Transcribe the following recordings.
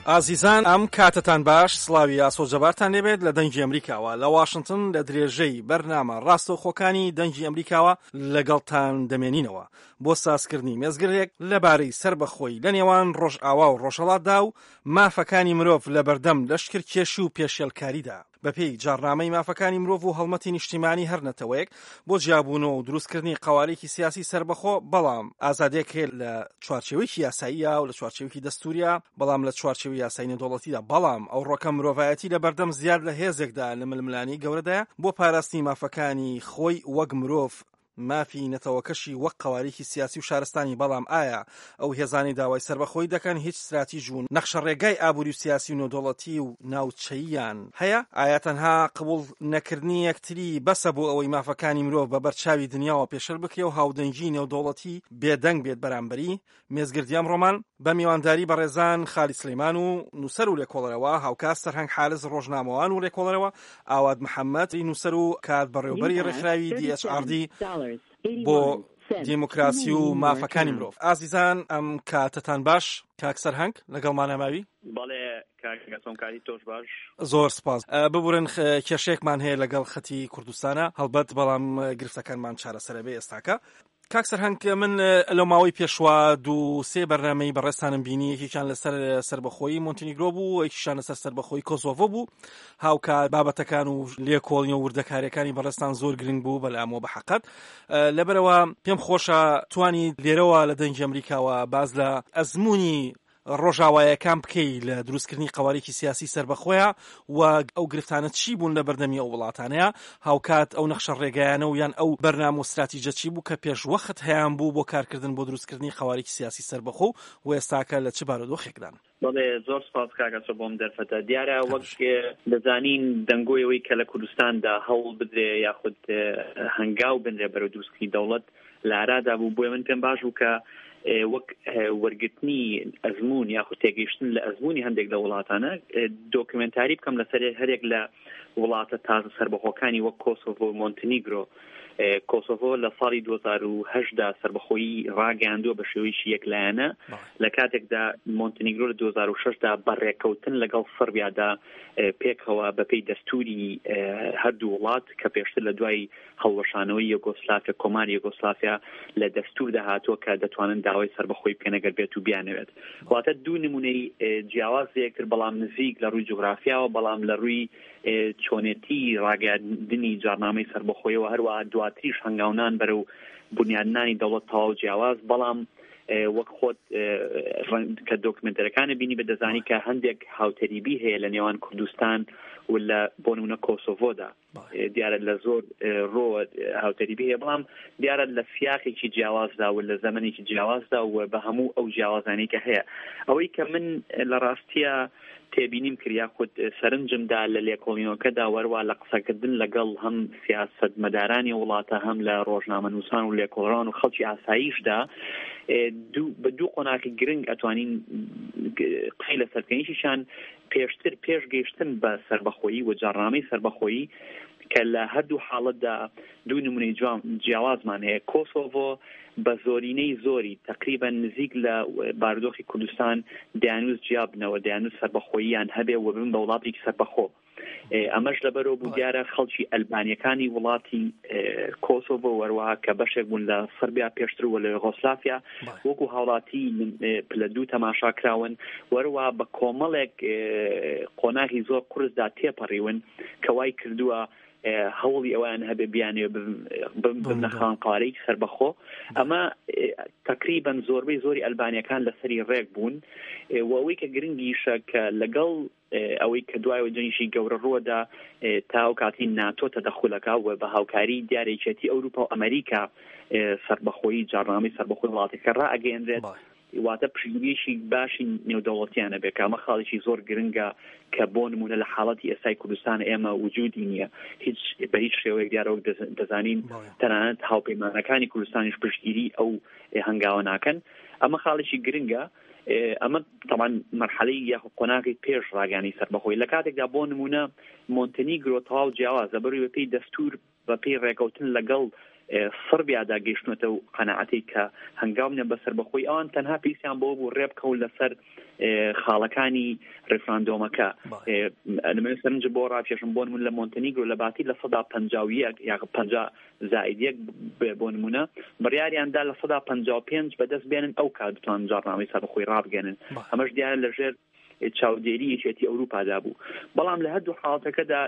ئازیزان ئەم کاتتان باش سڵاوی ئاسۆجەبارتان لێبێت لە دەنگی ئەمریکاوە لە واشنگتن لە درێژەی بەرنامە ڕاستەوخۆکانی دەنگی ئەمریکاوە لەگەڵتان دەمێنینەوە بۆ سازکردنی مێزگرێک لەبارەی سربەخۆی لە نێوان ڕۆژئاوا و ڕۆژهەڵاتدا و مافەکانی مرۆڤ لە بەردەم لەشکرکێشی و پێشێلکاریدا بەپێی جارنامەی مافەکانی مرۆڤ و هەڵمەتی نیشتیمانی هەر نەتەوەیەک بۆ جیابوونەوە و دروستکردنی قوارێکی سیاسی سربەخۆ بەڵام ئازادێک لە چوارچێوەیەکی یاساییە و لە چوارچێوەیەکی دەستوریە بەڵام لە چوارچێوەی یاسایی نێودەوڵەتیدا بەڵام ئەو ڕۆکە مرۆڤایەتی لە بەردەم زیاد لە هێزێکدا لە ململانی گەورەدایە بۆ پاراستنی مافەکانی خۆی وەک مرۆڤ مافی نەتەوەکەشی وەک قوارێکی سیاسی و شارستانی بەڵام ئایا ئەو هێزانی داوای سربەخۆی دەکەن هیچ استراتیژی و نەخشە ڕێگای ئابووری و سیاسی و نێودەوڵەتی و ناوچەییان هەیە ئایا تەنها قبول نەکردنی یەکتری بەسە بۆ ئەوەی مافەکانی مرۆڤ بە بەرچاوی دنیاوە پێشەل بکرێ و هاودەنگی نێودەوڵەتی بێدەنگ بێت بەرامبەری مێزگردیام ڕۆمان بە میوانداری بەڕێزان خالی سلەیمان و نووسەر و لێکۆڵەرەوە هاوکات سەرهەنگ حارز ڕۆژنامەوان و لێکۆڵەرەوە ئاواد محەممەد نووسەر و کات بەڕێوەبەری ڕێکخراوی DHRD بۆ دیموکراسی و مافەکانی مرۆڤ. ئازیزان ئەم کاتتان باش کاک سەرهەنگ لەگەڵمان ئەماوی؟ بەڵێ کاکەسۆم کاری تۆش باش. زۆر سپاس. ببورن کێشەیەکمان هەیە لەگەڵ خەتی کوردستانە هەڵبەت بەڵام گرفتەکانمان چارەسەرە بێ ئێستاکە. کاک سەرهەنگ من لەو ماوەی پێشوا 2-3 بەرنامەی بەڕێستانم بینی یەکێکیان لەسەر سربەخۆیی مۆنتینیگرۆ بوو یەکیشیان لەسەر سربەخۆیی کۆسۆڤۆ بوو هاوکات بابەتەکان و لێکۆڵینی و وردەکاریەکانی بەڕێستان زۆر گرنگ بوو بەلامەوە بەحەقەت لەبەرەوە پێم خۆشە توانی لێرەوە لە دەنگی ئەمریکاوە باز لە ئەزموونی ڕۆژاوایەکان بکەی لە دروستکردنی قوارێکی سیاسی سربەخۆیە و ئەو گرفتانە چی بوون لە بەردەمی ئەو وڵاتانەیە هاوکات ئەو نەخشە ڕێگایانە و یان ئەو بەرنامە و استراتیژە چی بوو کە پێشوەخت هەیەیان بوو بۆ کارکردن بۆ دروستکردنی قوارێکی سیاسی سربەخۆ و ئێستاکە لە چ بارودۆخێکدان؟ بەڵێ زۆر سپاس کاکەسە بۆم دەرفەتە دیارە وەک دەزانین دەنگۆیەوەی کە لە کوردستاندا هەوڵ بدرێ یاخود هەنگاو بنرێ بەرەو دروستکردنی دەوڵەت لە ئارادا بوو بۆیە من پێم باش بوو کە وەک وەرگرتنی ئەزمون یاخود تێگەیشتن لە ئەزمونی هەندێک لە وڵاتانە دۆکمنتاری بکەم لەسەر هەرێک لە وڵاتە تازە سربەخۆکانی وەک کۆسۆڤۆ و مۆنتینیگرۆ. کۆسۆڤۆ لە ساڵی 2008دا سربەخۆیی ڕاگەاندووە بە شێوەیەکی یەکلایەنە لە کاتێکدا مۆنتینیگرۆ لە 2006دا بەڕێکەوتن لەگەڵ سەربیادا پێکەوە بەپێی دەستوری هەردوو وڵات کە پێشتر لە دوای هەڵوەشانەوەی یوگۆسلافیا کۆماری یوگۆسلافیا لە دەستور داهاتوە کە دەتوانن داوای سربەخۆی بکەن ئەگەر بێت و بیانەوێت واتە دوو نمونەی جیاوازێکتر بەڵام نزیک لە ڕووی جوغرافیاوە بەڵام لە ڕووی چۆنێتی ڕاگەاندنی جارنامەی سربەخۆیەوە هەروەها دواتریش هەنگاونان بەرەو بنیادنانی دەوڵەت تەواو جیاواز بەڵام وەک خۆت کە دۆکمنتەرەکانە بینی بەدەزانی کە هەندێک هاوتەریبی هەیە لە نێوان کوردستان و لە بۆ نمونە کۆسۆڤۆدا دیارە لە زۆر ڕۆ هاوتەریبی هەیە بەڵام دیارە لە سیاقێکی جیاوازدا و لە زەمانێکی جیاوازدا و بە هەموو ئەو جیاوازانەی کە هەیە ئەوەی کە من لە ڕاستیە تێبینیم کریا خود سەرنجمدا لە لێکۆڵینەوەکەدا وەروا لە قسەکردن لەگەڵ هەم سیاست مەدارانی وڵاتە هەم لە ڕۆژنامەنووسان و لێکۆڵەران و خەڵکی ئاساییشدا بە دوو قۆناغی گرنگ ئەتوانین قسەی لەسەر بکەین پێشتر پێشگەیشتن بە سربەخۆیی و جارنامەی سربەخۆیی کە لە هەردوو حاڵەتدا دوو نمونەی جیاوازمان هەیە کۆسۆڤۆ بە زۆرینەی زۆری تقریبا نزیک لە بارودۆخی کوردستان دەیانووس جیابنەوە دەیانووس سربەخۆییان هەبێ و ببن بە وڵاتێکی سربەخۆ ئەمەش لەبەرەوە بوو دیارە خەڵکی ئەلبانیەکانی وڵاتی کۆسۆڤۆ وەروەها کە بەشێک بوون لە سەربیا پێشتر و لە یوگۆسلافیا وەکو هاوڵاتی پلە دوو تەماشا کراون وەروەها بە کۆمەڵێک قۆناغی زۆر قورسدا تێپەڕیون کە وای کردووە هەوڵی ئەوان هەبێ بیانێ ببنە خانقارەی سربەخۆ ئەمە تقریبا زۆربەی زۆری ئەلبانیەکان لەسەری ڕێک بوون و ئەوەی کە گرنگیشە کە لەگەڵ ئەوەی کە دوای جەنگی گەورە ڕۆدا تا ئەو کاتی ناتۆ تەدەخولەکە و بە هاوکاری دیارێکێتی ئەوروپا و ئەمریکا سربەخۆیی جارنامەی سربەخۆی وڵاتەکە ڕائەگەیەنرێت واتە پشتگوێشی باشی نێودەوڵەتیانە بێت کە ئەمە خاڵێکی زۆر گرنگە کە بۆ نمونە لە حاڵەتی ئێستای کوردستان ئێمە وجودی نییە بە هیچ شێوەیەک دیارەوە دەزانین تەنانەت هاوپەیمانەکانی کوردستانیش پشتگیری ئەو هەنگاوە ناکەن ئەمە خاڵێکی گرنگە ئەمە طبعا مرحلەی یاخود قۆناغی پێش ڕاگەانی سربەخۆیی لە کاتێکدا بۆ نمونە مۆنتینیگرۆ تەواو جیاوازە بەڕووی بەپێی دەستور بەپێی ڕێکەوتن لەگەڵ سربیادا گەیشتنەوە و قەنەعەتی کە هەنگاومە بەسەر بەخۆی ئەوان تەنها پێویستیان بۆ بوو ڕێبکەون لەسەر خاڵەکانی ڕێفراندۆمەکە. لەمە سەرنج بۆ ڕاکێشم بۆ نمونە لە مۆنتەنیگرۆ لە باتی لە 151 یا 50 زائید 1 بۆ نمونە بڕیاریاندا لە 155 بەدەست بێنن ئەو کات بتوان جاڕنامەی سەربەخۆی ڕابگەنن. ئەمەش دیارە لەژێر چاودێری یەکێتی ئەوروپادا بوو. بەڵام لە هەردوو حاڵەتەکەدا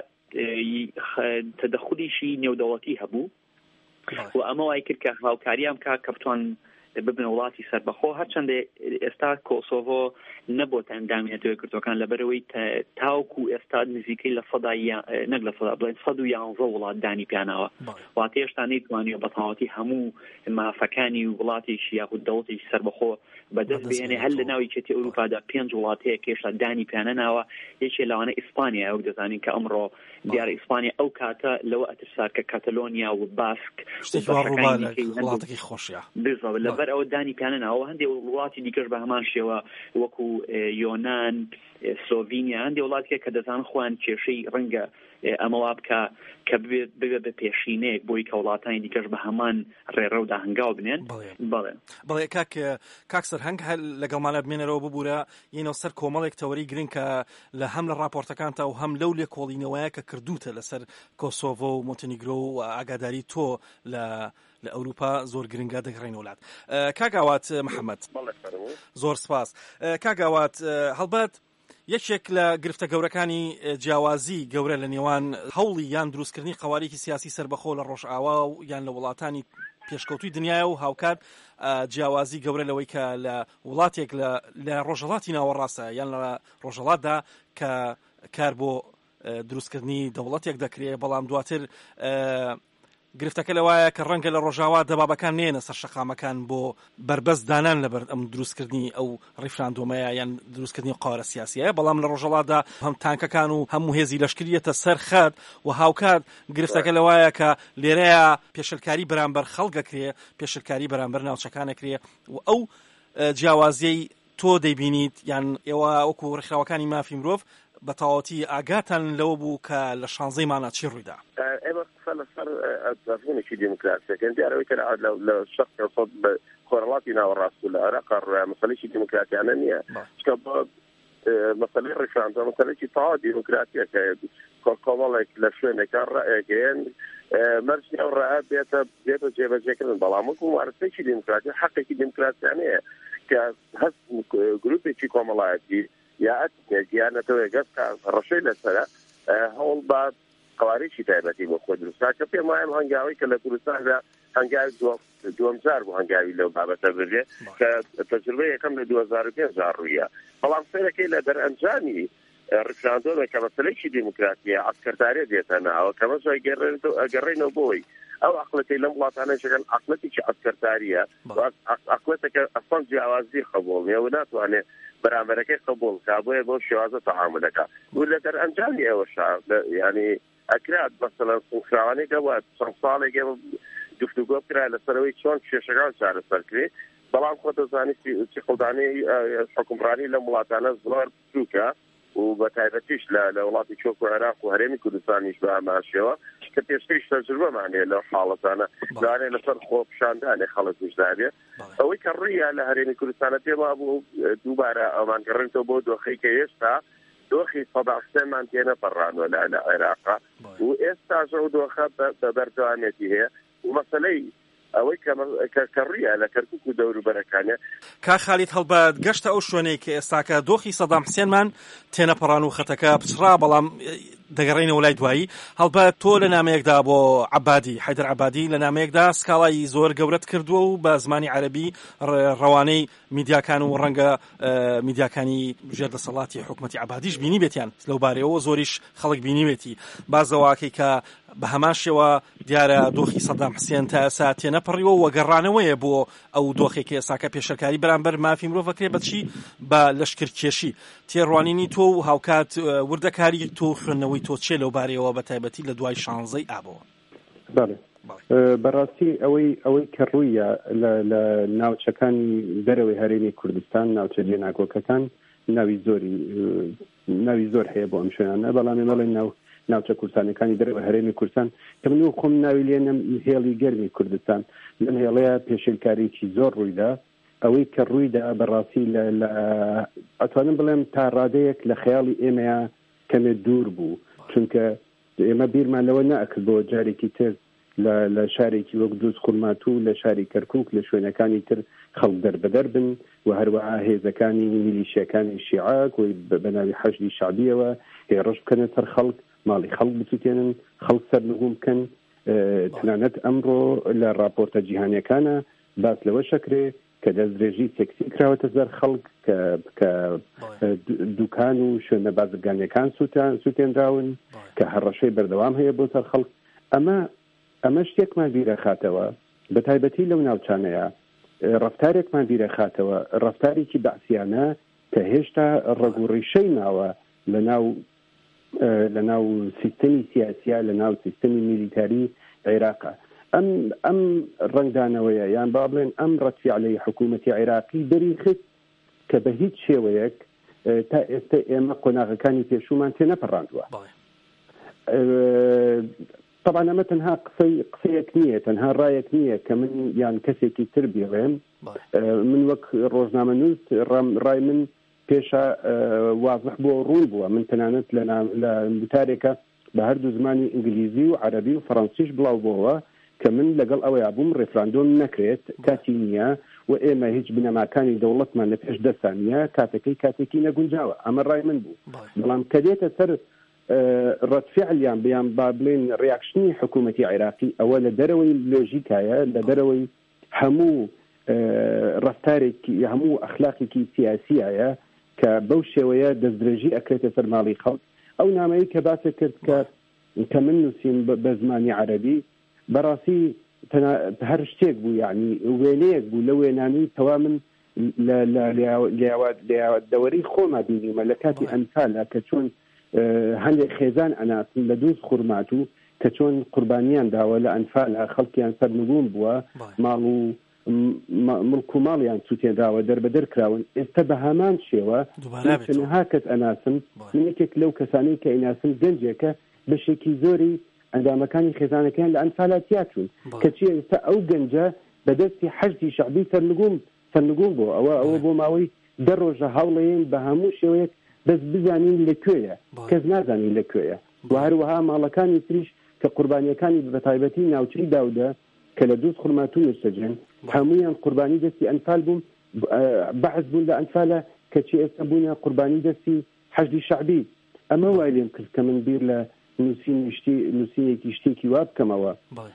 تەدەخولیشی نێودەوڵەتی هەبوو و ئەمە وای کرد کە هاوکاریان کە بتوان ببنە وڵاتی سەربەخۆ. هەرچەندە ئێستا کۆسۆڤۆ نەبووە ئەندامی نەتەوەی کردوەکان لەبەرەوەی تاوکو ئێستا نزیکەی لە نەک لە 111 وڵات دانی پیاناوە واتە هێشتا نەیتوانێت بەتەواوەتی هەموو مافەکانی وڵاتێکی یاخود دەوڵەتێکی سەربەخۆ بەدەست بهێنێ. هەر لە ناوی یەکێتی ئەوروپادا 5 وڵات هەیە کە هێشتا دانی پیانە ناوە. یەکێ لەوانە ئیسپانیا ئەو دەزانین کە ئەمڕۆ دیارە ئیسپانیا ئەو کاتە لەوە ئەترسا کە کاتەلۆنیا و باسک وڵاتێکی خۆشیە لەبەر ئەوە دانی پیانە ناوە. هەندێک وڵاتی دیکەش بە هەمان شێوە وەکو یۆنان، سلۆڤینیا، هەندێک وڵاتێک کە دەزان خۆیان کێشەی ڕەنگە ئەمەوا بکە کە ببێ بە پێشینەیەک بۆی کە وڵاتانی دیکەش بە هەمان ڕێڕەودا هەنگاو بنێن. بەڵێ کاکسەر هەنگ لەگەڵمانە بمێنەرەوە ببوورە یەنەوە سەر کۆمەڵێک تەوەری گرنگ کە لە هەم لە راپۆرتەکانتە و هەم لەو لێکۆڵینەوەیە کە کردوتە لەسەر کۆسۆڤۆ و مۆنتێنیگرۆ و ئاگاداری تۆ لە ئەوروپا زۆر گرنگە دەگەڕێن وڵات. کاگاوات محەممەد زۆر سپاس. کاگاوات هەڵبەت یەکێک لە گرفتە گەورەکانی جیاوازی گەورە لە نێوان هەوڵی یان دروستکردنی قەوارێکی سیاسی سەربەخۆ لە ڕۆژئاوا و یان لە وڵاتانی پێشکەوتوی دنیای و هاوکات جیاوازی گەورە لەوەی کە لە وڵاتێک لە ڕۆژهەڵاتی ناوەڕاستە یان لە ڕۆژهەڵاتدا کە کار بۆ دروستکردنی دەوڵەتێک دەکرێت بەڵام دواتر گرفتەکە لەوایە کە ڕەنگە لە ڕۆژاوا دەبابەکان نێنە سەر شەقامەکان بۆ بربەست دانان لەبەر ئەم دروستکردنی ئەو ڕیفراندۆمەیە یان دروستکردنی قاوەرە سیاسیە. بەڵام لە ڕۆژەڵاتدا هەم تانکەکان و هەموو هێزی لەشکریەتە سەر خەت و هاوکات گرفتەکە لەوایە کە لێرەیە پێشلکاری بەرامبەر خەڵگەکرێ، پێشلکاری بەرامبەر ناوچەکانەکرێ و ئەو جیاوازیەی تۆ دەیبینیت یان ئێوە وەکو ڕێکخراوەکانی مافی مرۆڤ بە تەواوەتی ئاگاتان لەوە بوو کە لە 16 مانە چی ڕوویدا؟ ئێمە قسە لەسەر ئەزمونێکی دیموکراسیەکەن دیارەوەی لە شەق خۆرەڵاتی ناوەڕاست و لە عێراق مەسەلەیەکی دیموکراتیانە نییە. چکە بۆ مەسەلەی ڕێکخراندن مەسەلەیەکی تەواو دیموکراتیەکە کۆمەڵێک لە شوێنێکە ڕائێگەیەن مەرجی ئەو ڕائە بێتە جێبەجێکردن. بەڵام وەکو ممارسەیەکی دیموکراتی حەقێکی دیموکراتیانەیە کە هەست گروپێکی کۆمەڵایەتی یا ئەتیانەتەوەی گەست ڕەشەی لەسەرە هەوڵ بە قوارێکی تایبەتی بۆ خۆ دروستکە کە پێم وایە هەنگاوی کە لە کوردستاندا هەنگاوی دووەمجار بوو هەنگاوی لەو بابەتە بێت کە تەجربە یەکەم لە 2005 ڕوویە. بەڵام سێرەکەی لە دەرئەنجامی ڕیفراندۆمە کە مەسەلەیەکی دیموکراتیە عسکەرداری دێتە ناوە کە مەسای ئەگەڕێنەوە بۆی ئەو عقلەتی لەم وڵاتانە شەکەن عقلەتێکی عسکەرداریە عقلەتێکە ئەسڵ جیاوازی قبوڵ نیە و ناتوانێت بەرامبەرەکەی قبول کا بۆیە بۆ شێوازە تەعاملەکە و لە دەرئەنجامی ئێوەشا ینی ئەکرات مەسەڵەن سوکراوانەی دەوە چەند ساڵێک گفتوگۆ کرا لەسەرەوەی چۆن کێشەکان چارەسەرکرێت. بەڵام خۆ دەزانیت چقڵدانەی حکومڕانی لە وڵاتانە زۆر بچووکە و بە تایبەتیش لە وڵاتی چۆک و عێراق و هەرێمی کوردستانیش بە ئاماشەوە کە پێشتریش تەجروبەمانەیە لەو حاڵەتانە لەوانەیە لەسەر خۆپشاندانێ خەڵک وجدابێ. ئەوەی کە ڕوویە لە هەرێمی کوردستانە پێما بوو دووبارە ئەومانگەڕێنەوە بۆ دۆخەی کە ئێستا دۆخی 100% تێنە پەڕانەوە لە عێراقا و ئێستاژ ئەو دۆخە بە بەردەوامێتی هەیە و مەسەلەی ئەوەی کە ڕوویە لە کەرکووک و دەوروبەرەکانە. کا خالید هەڵبەت گەشتە ئەو شوێنەی کە ئێستاکە دۆخی سەدام حوسێنمان تێنە پەڕان و خەتەکە پچڕا بەڵام دەگەڕێنەوە لای دوایی. هەڵبەت تۆ لە نامەیەکدا بۆ عەبادی حەیدەر عەبادی لە نامەیەکدا سکاڵای زۆر گەورەت کردووە و بە زمانی عەرەبی ڕەوانەی میدیاکان و ڕەنگە میدیاکانی ژێردەسەڵاتی حکومەتی عەبادیش بینی بێتیان لەو بارەوە زۆریش خەڵک بینی بێتی بازەواکەی کە بە هەمان شێوە دیارە دۆخی سەدام حوسێن تا ئێستا تێنەپەڕیەوە وەگەڕانەوەیە بۆ ئەو دۆخێکی ئێستاکە پێشەکاری بەرامبەر مافی مرۆڤەکرێ بەچی بە لەشکرکێشی تێڕوانینی تۆ و هاوکات وردەکاری تۆ خوێندنەوەی تۆ چێ لەو بارەوە بە تایبەتی لە دوای 16 ئابەوە؟ بەڕاستی ئەوەی کە ڕوویە لە ناوچەکانی دەرەوەی هەرێمی کوردستان ناوچە جێناکۆکەکان ناوی زۆر هەیە بۆ ئەم شوێنانە بەڵام مەڵێن ناوچە کوردستانەکانی دەرەوە هەرێمی کوردستان کە من خۆم ناوی لێنم هێڵی گەرمی کوردستان لەم هێڵەیە پێشێلکاریی زۆر ڕوویدا ئەوەی کە ڕوویدا بەڕاستی لە ئەتوانم بڵێم تا ڕادەیەک لە خەیاڵی ئێمەیە کەمێ دوور بوو چونکە ئێمە بیرمان لەوە نەئەکرد بۆ جارێکی تر لە شارێکی وەک دروست خورماتوو لە شاری کەرکووک لە شوێنەکانی تر خەڵک دەربەدەر بن و هەروەها هێزەکانی میلیشیەکانی شیعە و بەناوی حەشدی شعبیەوە هێڕەش بکەنە سەر خەڵک ماڵی خەڵک بچوتێنن خەڵک سەرنگوم بکەن تەنانەت ئەمڕۆ لە راپۆرتە جیهانیەکانە باس لەوە شەکرێ کە دەستدرێژی سێکسی کراوەتە سەر خەڵک کە دوکان و شوێنە بازرگانیەکان سوتێنراون کە هەڕەشەی بەردەوام هەیە بۆ سەر خەڵک ئەمە شتێکمان بیرە خاتەوە بە تایبەتی لەو ناوچانەیە ڕەفتارێکمان بیرە خاتەوە ڕەفتارێکی بەعسیانە کە هێشتا ڕەگوڕیشەی ماوە لە ناو سیستەمی سیاسیە لە ناو سیستەمی میلیتاری عێراقا ئەم ڕنگدانەوەیە یان با بڵێن ئەم ڕەتفیعلەی حکوومەتی عێراقی دەریخست کە بە هیچ شێوەیەک تا ئێستا ئێمە قۆناغەکانی پێشومان تێ نەپەڕاندووە طبعا ئەمە تەنها قسەیەک نییە تەنها ڕایەک نییە کە من یان کەسێکی تر بێڵێم من وەک ڕۆژنامەنووس ڕای من پێشە وازح بۆ ڕوون بووە من تەنانەت لە وتارێکە بە هەردوو زمانی ئینگلیزی و عەرەبی و فەڕەنسیش بڵاو بووەوە کە من لەگەڵ ئەوەیە بووم ڕێفراندۆم نەکرێت کاتی نییە و ئێمە هیچ بنەماکانی دەوڵەتمان لە پێش دەسانیە کاتێکی نەگونجاوە ئەمە ڕای من بوو بەڵام کە دێتە سەر ڕەتفعلیان بیان با بڵێن ڕیاکشنی حکوومەتی عێراقی ئەوە لە دەرەوەی لۆژیکایە لە دەرەوەی هەموو ڕەفتارێکی هەموو ئەخلاقێکی سیاسیایە کە بەو شێوەیە دەستدرێژی ئەکرێتە سەر ماڵی خەڵک ئەو نامەیە کە باسە کرد کە من نووسیم بە زمانی عەرەبی بەڕاستی هەر شتێک بوو یعنی وێنەیەک بوو لە وێنانەی تەوا من لە دەوەری خۆما بینیمە لە کاتی ئەنفالە کە چۆن هەندێک خێزان ئەناسن لە دووس خورماتوو کە چۆن قوربانیان داوە لە ئەنفالە خەڵکیان سەرنگوم بووە ماڵ و مڵک و ماڵیان سوتێنراوە دەربەدەر کراون ئێستا بە هەمان شێوە تەنها کەس ئەناسم من یەکێک لەو کەسانەی کە ئەناسم گەنجێکە بەشێکی زۆری ئەندامەکانی خێزانەکان لە ئەنفالاتیا چوون کەچی ئێستا ئەو گەنجە بەدەستی حەشدی شعبی سەرنگوم بووە ئەوە بۆ ماوەی دە ڕۆژە هەوڵەیەن بە هەموو شێوەیەک بەس بزانین لەکوێیە کەس نازانین لەکوێیە و هەروەها ماڵەکانی تریش کە قوربانیەکانی بەتایبەتی ناوچەی داودە کە لە دووس خورماتوو نووسەجێن هەموویان قوربانی دەستی ئەنفال بوون بەحث بوون لە ئەنفالە کەچی ئێستا بوونە قوربانی دەستی حەشدی شعبی ئەمە وای لێم کرد کە من بیر لە نووسینێکی شتێکی وا بکەمەوە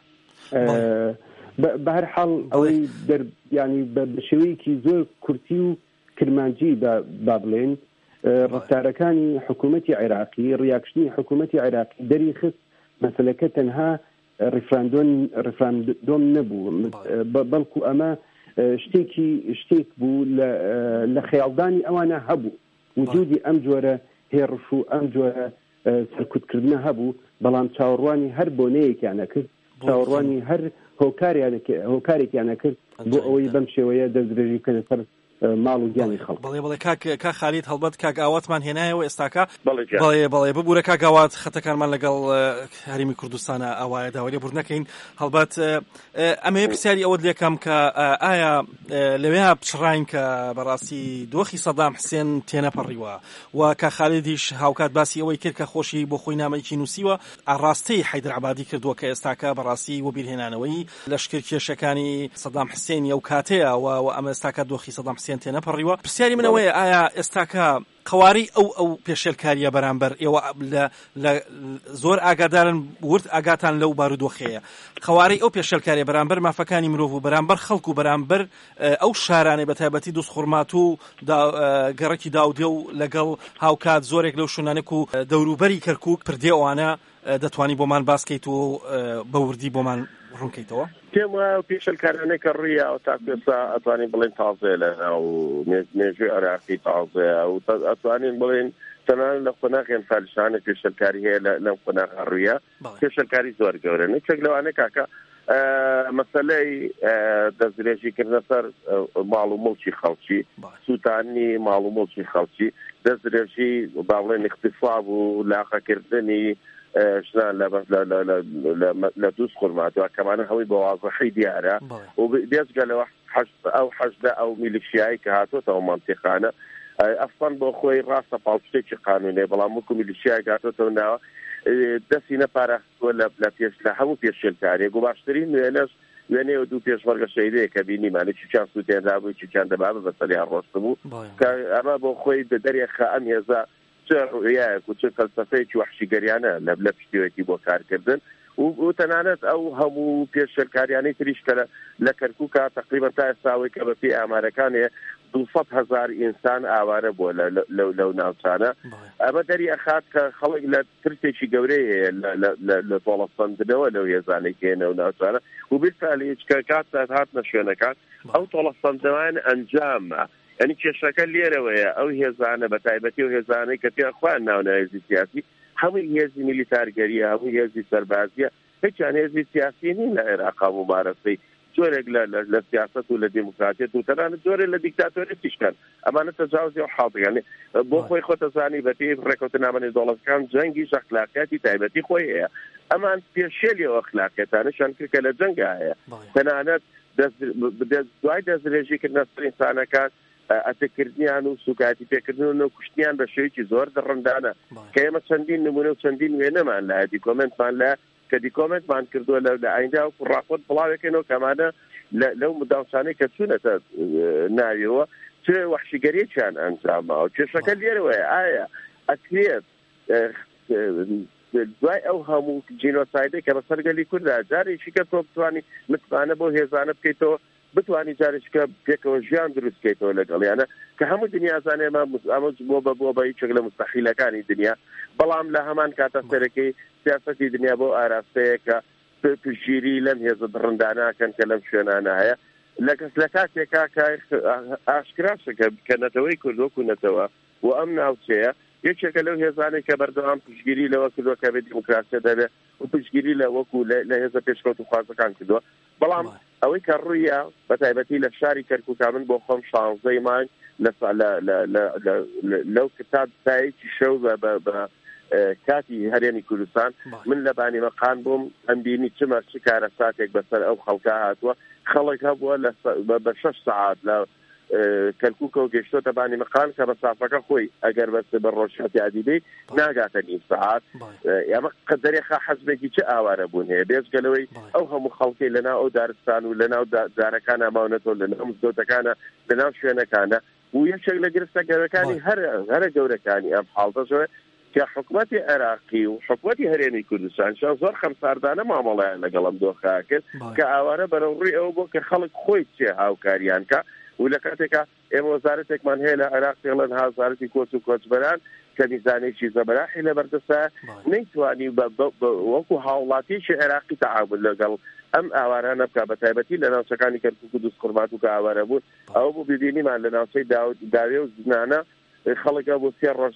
بە هەر حاڵ ئەوەی ینی بە شێوەیەکی زۆر کورتی و کرمانجی با بڵێن ڕەفتارەکانی حکوومەتی عێراقی ڕیاکشنی حکوومەتی عێراقی دەریخست مەسەلەکە تەنها ڕێفراندۆم نەبوو بەڵکو ئەمە شتێک بوو لە خەیاڵدانی ئەوانە هەبوو وجودی ئەم جۆرە هێڕش و ئەم جۆرە سەرکوتکردنە هەبوو بەڵام چاوەڕوانی هەر بۆنەیەکیانە کرد چاوەڕوانی هەر هۆکارێکیانە کرد بۆ ئەوەی بەم شێوەیە دەستدرێژی کە لەسەر ماڵ و گیانی خەڵک بەڵێ کاک خالید هەڵبەت کاک ئاواتمان هێنایەوە ئێستاکە بەڵێ ببوورە کاک ئاوات خەتەکانمان لەگەڵ هەرێمی کوردستانە ئاوایە داوای لێبوور نەکەین هەڵبەت ئەمەیە پرسیاری ئەوە لێکەم کە ئایا لەوێ پچڕاین کە بەڕاستی دۆخی سەدام حسێن تێنەپەڕیوە و کاک خالیدیش هاوکات باسی ئەوەی کرد کە خۆشی بۆ خۆی نامەیەکی نووسیوە ئاڕاستەی حەیدر عەبادی کردووە کە ئێستاکە بەڕاستی وە بیرهێنانەوەی لەشکر کێشەکانی سەدام حسێنی ئەو کاتەیە و ئەمە ئێستاکە دۆخی سەدام حسێن تێنەپەڕیوە پرسیاری منەوەیە ئایا ئێستاکە قەواری ئەو پێشێلکاریە بەرامبەر ئێوە لە زۆر ئاگادارن ورد ئاگاتان لەو بارودۆخەیە قەواری ئەو پێشێلکاریە بەرامبەر مافەکانی مرۆڤ و بەرامبەر خەڵک و بەرامبەر ئەو شارانەی بەتایبەتی دووس خورماتوو گەڕێکی داودێ و لەگەڵ هاوکات زۆرێک لەو شوێنانێک و دەوروبەری کەرکووک پردێ ئەوانە دەتوانی بۆمان باسکەیت و بە وردی بۆمان ڕوونکەیتەوە پێم وایە پێشەلکارانەی کە ڕێیە و تا پێستا ئەتوانین بڵێن تازەیە لە ناو مێژووی عێراقی تازەیە و ئەتوانین بڵێن تەنانەت لە قۆناغی ئەنفالیشانە پێشەلکاری هەیە لەم قۆناغا ڕوویە پێشەلکاری زۆر گەورە نەکێک لەوانە کاکە مەسەلەی دەستدرێژیکردنە سەر ماڵ و مڵکی خەڵکی سووتانی ماڵ و مڵکی خەڵکی دەستدرێژی با بڵێن اقتصاب و لاقەکردنی ژنان لە دووس خورماتەوە کەمانە هەوی بەوازەحی دیارە و بێزگەلەوە ئەو حەزدا ئەو میلیشیایی کە هاتۆتەوە مەنتیقانە ئەفسان بۆ خۆی ڕاستە پاڵپشتێکی قانونێ بەڵام وەکو میلیشیای هاتۆتەوە ناوە دەستی نەپارێزتووە لە هەموو پێشێلکارێک و باشترین نوێنەش وێنەوە دوو پێشمەرگە شەیدەیە کە بینیمانە چیان سووتێنرا بووی چیان دەبابە بەسەریان ڕۆشت بوو کە ئەمە بۆ خۆی دەرێخە ئەم هێزە چ ڕوئیایەک و چ فەلسەفەیەکی وەحشیگەریانە لە پشتیوەتی بۆ کارکردن و تەنانەت ئەو هەموو پێشێلکاریانەی تریش کە لە کەرکووکە تقریبا تا ئێستاوەی کە بەپێی ئامارەکانێ 200,000 ئینسان ئاوارە بووە لەو ناوچانە ئەمە دەری ئەخات کە خەڵک لە ترسێکی گەورەی هەیە لە تۆڵەسەندنەوە لەو هێزانەی کێنە و ناوچانە و بیرفعلی کە کات هاتنە شوێنەکان ئەو تۆڵەسەندنەوەیان ئەنجامە یعنی کێشەکە لێرەوەیە ئەو هێزانە بە تایبەتی و هێزانەی کە پێیان خوان ناونە هێزی سیاسی هەمووی هێزی میلیتارگەریە هەمووی هێزی سەربازیە هیچیان هێزی سیاسی نین لە عێراقا ممارەسەی جۆرێک لە سیاست و لە دیموکراتیەت و تەنانەت جۆرێک لە دیکتاتۆریەتیشکەن ئەمانە تەجاوزی و حاڵیانێ بۆ خۆی خۆتەزانی بە پێی ڕێکەوتنامەی دەوڵەتەکان جەنگیش ئەخلاقیاتی تایبەتی خۆی هەیە ئەمان پێشێلیەوە ئەخلاقیەتانەشان کرد کە لە جەنگا هەیە تەنانەت دوای دەستدرێژیکردنە سەر ئینسانەکان ئەتەکردنیان و سوکاتی پێکردن و کوشتیان بە شێوەیەکی زۆر دەڕەندانە کە ئێمە چەندین نمونە و چەندین وێنەمان لە دیکۆمنتمان لە کە دیکۆمنتمان کردووە لە ئایندا و ڕاپۆرت بڵاوێکەوە کەمانە لەو مداوسانەی کە چوونەتە ناویەوە چ وەحشیگەریەکیان ئەنجاماوە کێشەکە لێرەوەیە ئایا ئەکرێت دوای ئەو هەموو جینۆسایدێک کە بەسەر گەلی کووردا جارێکی کە تۆ بتوانی متمانە بۆ هێزانە بکەیتەوە بتوانی جارێککە پێکەوە ژیان دروستکەیتەوە لەگەڵیانە کە هەموو دنیا زانێ ئەمە بۆ بە هیچێک لە مستەحیلەکانی دنیا بەڵام لە هەمان کاتە سەرەکەی سیاسەتی دنیا بۆ ئاراستەیە کە پشتگیری لەم هێزە دڕنداناکەن کە لەم شوێنانە هەیە لە کاتێکا ئاشکراسە کە نەتەوەی کردوەکو نەتەوە و ئەم ناوچەیە یەکێکە لەو هێزانێک کە بەردەوام پشتگیری لەوە کردووە کە بێت دیموکراسیە دەبێت و پشتگیری لە وەکو لە هێزە پێشکەوت و خوازەکان کردووە بەڵام ئەوەی کە ڕوویە بە تایبەتی لە شاری کەرکووکە من بۆ خۆم 16 مانگ لەو کتاب تایەکی شەو بە کاتی هەرێمی کوردستان من لە بانیمەقان بووم ئەم بینی چمە چ کارە ساتێک بەسەر ئەو خەڵکە هاتووە خەڵک هەبووە بە 6 ساعات لە کەرکووکە و گەشتۆتە بانیمەقان کە بەسافەکە خۆی ئەگەر بەس بە ڕۆژهەتی عادیبەی ناگاتە نیم ساعات ئەمە قەدەرێخا حەزبێکی چه ئاوارە بوون هەیە بێزگەلەوەی ئەو هەموو خەڵکی لەناو ئەو دارستان و لەناو دارەکانە ماونەتەوە لەناو مزگەوتەکانە لەناو شوێنەکانە و یەکێک لە گرفتە گەورەکانی هەرە گەورەکانی ئەم حاڵتەشەوە کە حکوومەتی عێراقی و حکوومەتی هەرێمی کوردستان زۆر خەمساردانە مامەڵەیان لەگەڵم دۆخا کرد کە ئاوارە بەرەوڕووی ئەوە بۆ کە خەڵک خۆی چێ هاوکاریان کە و لە کاتێکە ئێمە وەزارەتێکمان هەیە لە عێراق پێڵەن وەزارەتی کۆچ و کۆچبەران کە میزانێکی زەبەراحی لەبەردەستە نەیتوانی وەکو هاوڵاتیشی عێراقی تەعامل لەگەڵ ئەم ئاوارانە بکە بە تایبەتی لە ناوچەکانی کەرکووک و دووس خورمات و کە ئاوارە بوون ئەوە بوو ببینیمان لە ناوچەی داوێ و زنانە خەڵکە بۆ 3 ڕۆژ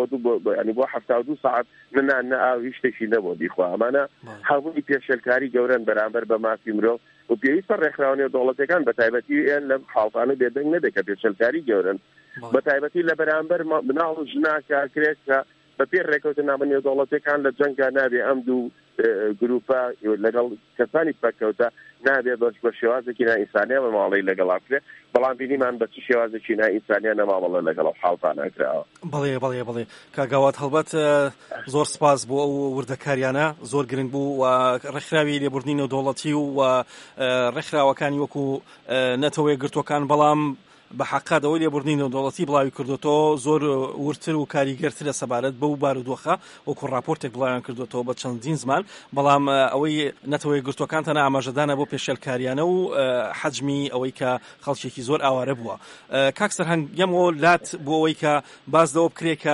بۆ 72 ساعت نە ئاو هیچ شتێکی نەبوو دیخوا ئەمانە هەمووی پێشێلکاری گەورەن بەرامبەر بە مافی مرۆڤ و پێویستە ڕێکخراونی دەوڵەتەکان بە تایبەتی لە حاڵتانە بێدەنگ نەدێت کە پێشێلکاری گەورن بە تایبەتی لە بەرامبەر مناڵ و ژناکارکرێت کە بە پێ ڕێکەوتنامە نێودەوڵەتەکان لە جەنگا نابێ ئەم دوو گروپە لەگەڵ کەسانی پەکەوتە نابێ بە شێوازێکی نائینسانیە بە ماڵی لەگەڵاکرێ بەڵام بینیمان بە چ شێوازێکی نائینسانیە نەماوەڵە لەگەڵ حاڵتانەکراوە. بەڵێ کاگاوات هەڵبەت زۆر سپاس بۆ ئەو وردەکاریانە زۆر گرنگ بوو و ڕێکخراوی لێبوردنی نێودەوڵەتی و ڕێکخراوەکانی وەکو نەتەوەی گرتوەکان بەڵام بە حقادەوەی لێبوردنی نێودەوڵەتی بڵاوی کردوەوە زۆر ورتر و کاریگەرترە سەبارەت بەو بارودۆخە وەکو راپۆرتێک بڵاویان کردوەوە بە چەندین زمان بەڵام ئەوەی نەتەوەی گرتوەکان تەنها ئاماژەدانە بۆ پێشێلکاریانە و حەجمی ئەوەی کە خەڵکێکی زۆر ئاوارە بووە. کاک سەرهەنگ یەمەوە لات بۆ ئەوەی کە باز لەوە بکرێ کە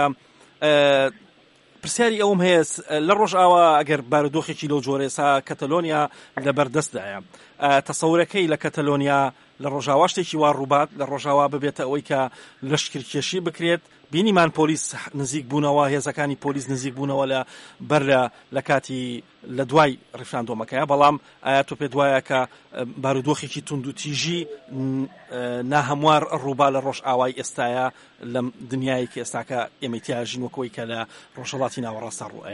پرسیاری ئەوم هەیە لە ڕۆژئاوا ئەگەر بارودۆخێکی لەو جۆرە ئێستا کەتەلۆنیا لەبەردەستدایە تەسەورەکەی لە کەتەلۆنیا لە ڕۆژاوا شتێکی وا ڕووبات لە ڕۆژاوا ببێتە ئەوەی کە لەشکرکێشی بکرێت بینیمان پۆلیس نزیک بوونەوە هێزەکانی پۆلیس نزیک بوونەوە لە کاتی لە دوای ڕیفراندۆمەکەیە بەڵام ئایا تۆ پێ دوایە کە بارودۆخێکی تونند و تیژی ناهەموار ڕووبا لە ڕۆژ ئاوای ئێستاە لەم دنیایەکی ئێستاکە ئێمە تیاژین وەکەوەی کە لە ڕۆژهەڵاتی ناوەڕاستە ڕوئەیە؟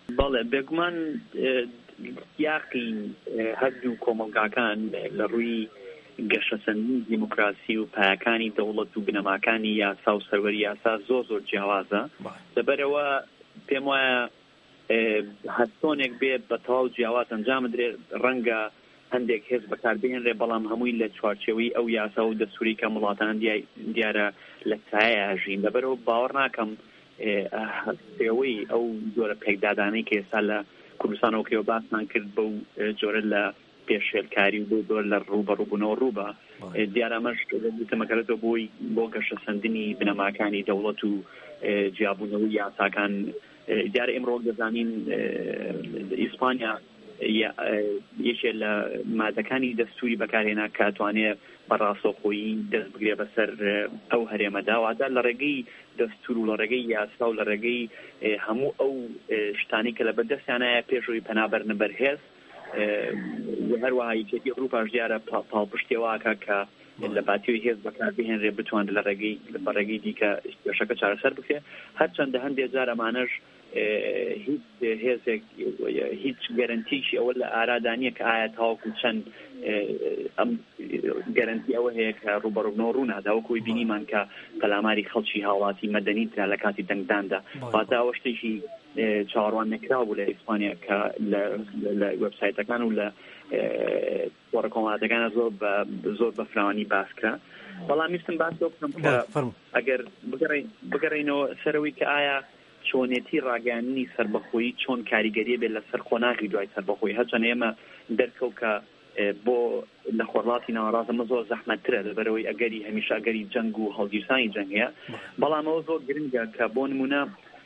بەڵێ بێگومان یاقی هەردوو کۆمەڵگاکان لە ڕووی گەشەسەندنی دیموکراسی و پایەکانی دەوڵەت و بنەماکانی یاسا و سەروەری یاسا زۆر جیاوازە لەبەرەوە پێم وایە هەستۆنێک بێ بە تەواو جیاواز ئەنجام بدرێت ڕەنگە هەندێک هێز بەکاربهێنرێ بەڵام هەمووی لە چوارچێوەی ئەو یاسا و دەستوری کە وڵاتان دیارە لە سایەژین لەبەرەوە باوەڕ ناکەم هەستێەوەی ئەو جۆرە پێکدادانەی کە ئێستا لە کوردستانەوەکەوە باسمان کرد بەو جۆرە لە پێشێلکاری و بۆ زۆر لە ڕوبەڕووبوونەوە ڕووبە دیارەمەش تەمەکەرێتەوە بۆ گەشەسەندنی بنەماکانی دەوڵەت و جیابوونەوەی یاساکان دیارە ئێمڕۆ دەزانین ئیسپانیا یەکێ لە مادەکانی دەستوری بەکارهێنا کاتوانێت بەڕاستەوخۆیی دەست بگرێ بەسەر ئەو هەرێمەدا واتە لە ڕێگەی دەستور و لە ڕێگەی یاسا و لە ڕێگەی هەموو ئەو شتانی کە لە بەردەستیانایە پێشەوەی پەنابەرنە بەرهێز هەروەها یەکێتی ئەوروپاش دیارە پاڵپشتێواکە کە لە باتیوی هێز بەکاربهێنرێ بتوانێت لە ڕێگەی دیکە کێشەکە چارەسەر بکرێت هەرچەندە هەندێک جار ئەمانەش هیچ هێزێک هیچ گەرنتیشی ئەوە لە ئارادانیە کە ئایا تاوەکو چەند ئەم گەرنتی ئەوە هەیە کە ڕوبەڕوونەوە ڕووناداوەکوی بینیمان کە پەلاماری خەڵکی هاوڵاتی مەدەنیترا لە کاتی دەنگداندا واتە ئەوە شتێکی چاوەڕوان نەکرا بوو لە ئیسپانیا کە لە وێبسایتەکان و لە وەڕە کۆمەڵاتەکانە زۆر بە فراوانی باسکرا بەڵام ویستم باس بکەم کە ئەگەر بگەڕێینەوە سەرەوەی کە ئایا چۆنێتی ڕاگەیاندنی سەربەخۆیی چۆن کاریگەریە بێت لەسەر خۆناغی دوای سەربەخۆیی هەرچەند ئێمە دەرکەوت کە بۆ لە خۆڕاتی ناوەڕاستە ئەمە زۆر زەحمەتترە لەبەرەوەی ئەگەری هەمیشە ئەگەری جەنگ و هەڵگیرسانی جەنگ هەیە بەڵام ئەوە زۆر گرنگە کە بۆ نمونە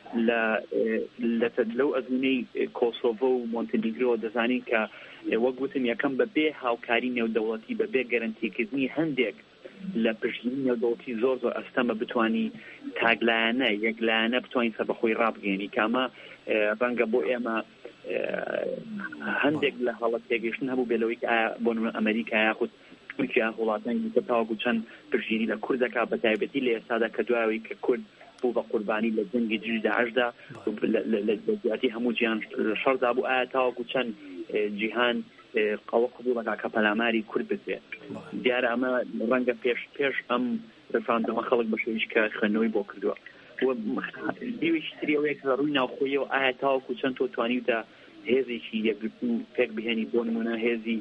لەو ئەزمونەی کۆسۆڤۆ و مۆنتێنیگرۆ دەزانین کە وەک گوتم یەکەم بەبێ هاوکاری نێودەوڵەتی بەبێ گەرنتیکردنی هەندێک لە پشتگیری نێودەوڵەتی زۆر ئەستەمە بتوانی تاگلایەنە یەکلایەنە بتوانین سەربەخۆی ڕابگەێنی کامە ڕەنگە بۆ ئێمە هەندێک لە هەڵە تێگەشتن هەبوو بێلەوەی کە ئایا بۆ ئەمریکا یاخود تورکیا وڵاتانی دیکە تاوەکو چەند پشتگیری لە کورد دەکات بە تایبەتی لە ئێستادا کە دوایەوەی کە کورد بوو بە قوربانی لە جەنگی جیلی داعشدا لە زیاتی هەموو جیهان شەڕدا بوو ئایا تاوەکو چەند جیهان قەوە قبوڵەکە کە پەلاماری کورد بێت دیارە ئەمە ڕەنگە پێش ئەم ڕفراندەمە خەڵک بە شێوەیەکی کە خوێندنەوەی بۆ کردووە دیویشی تری ئەوەیە کە ڕووی ناوخۆیەوە ئایا تاوەکو چەند تۆ توانیوتە هێزێکی یەکگرتو پێک بهێنی بۆ نمونە هێزی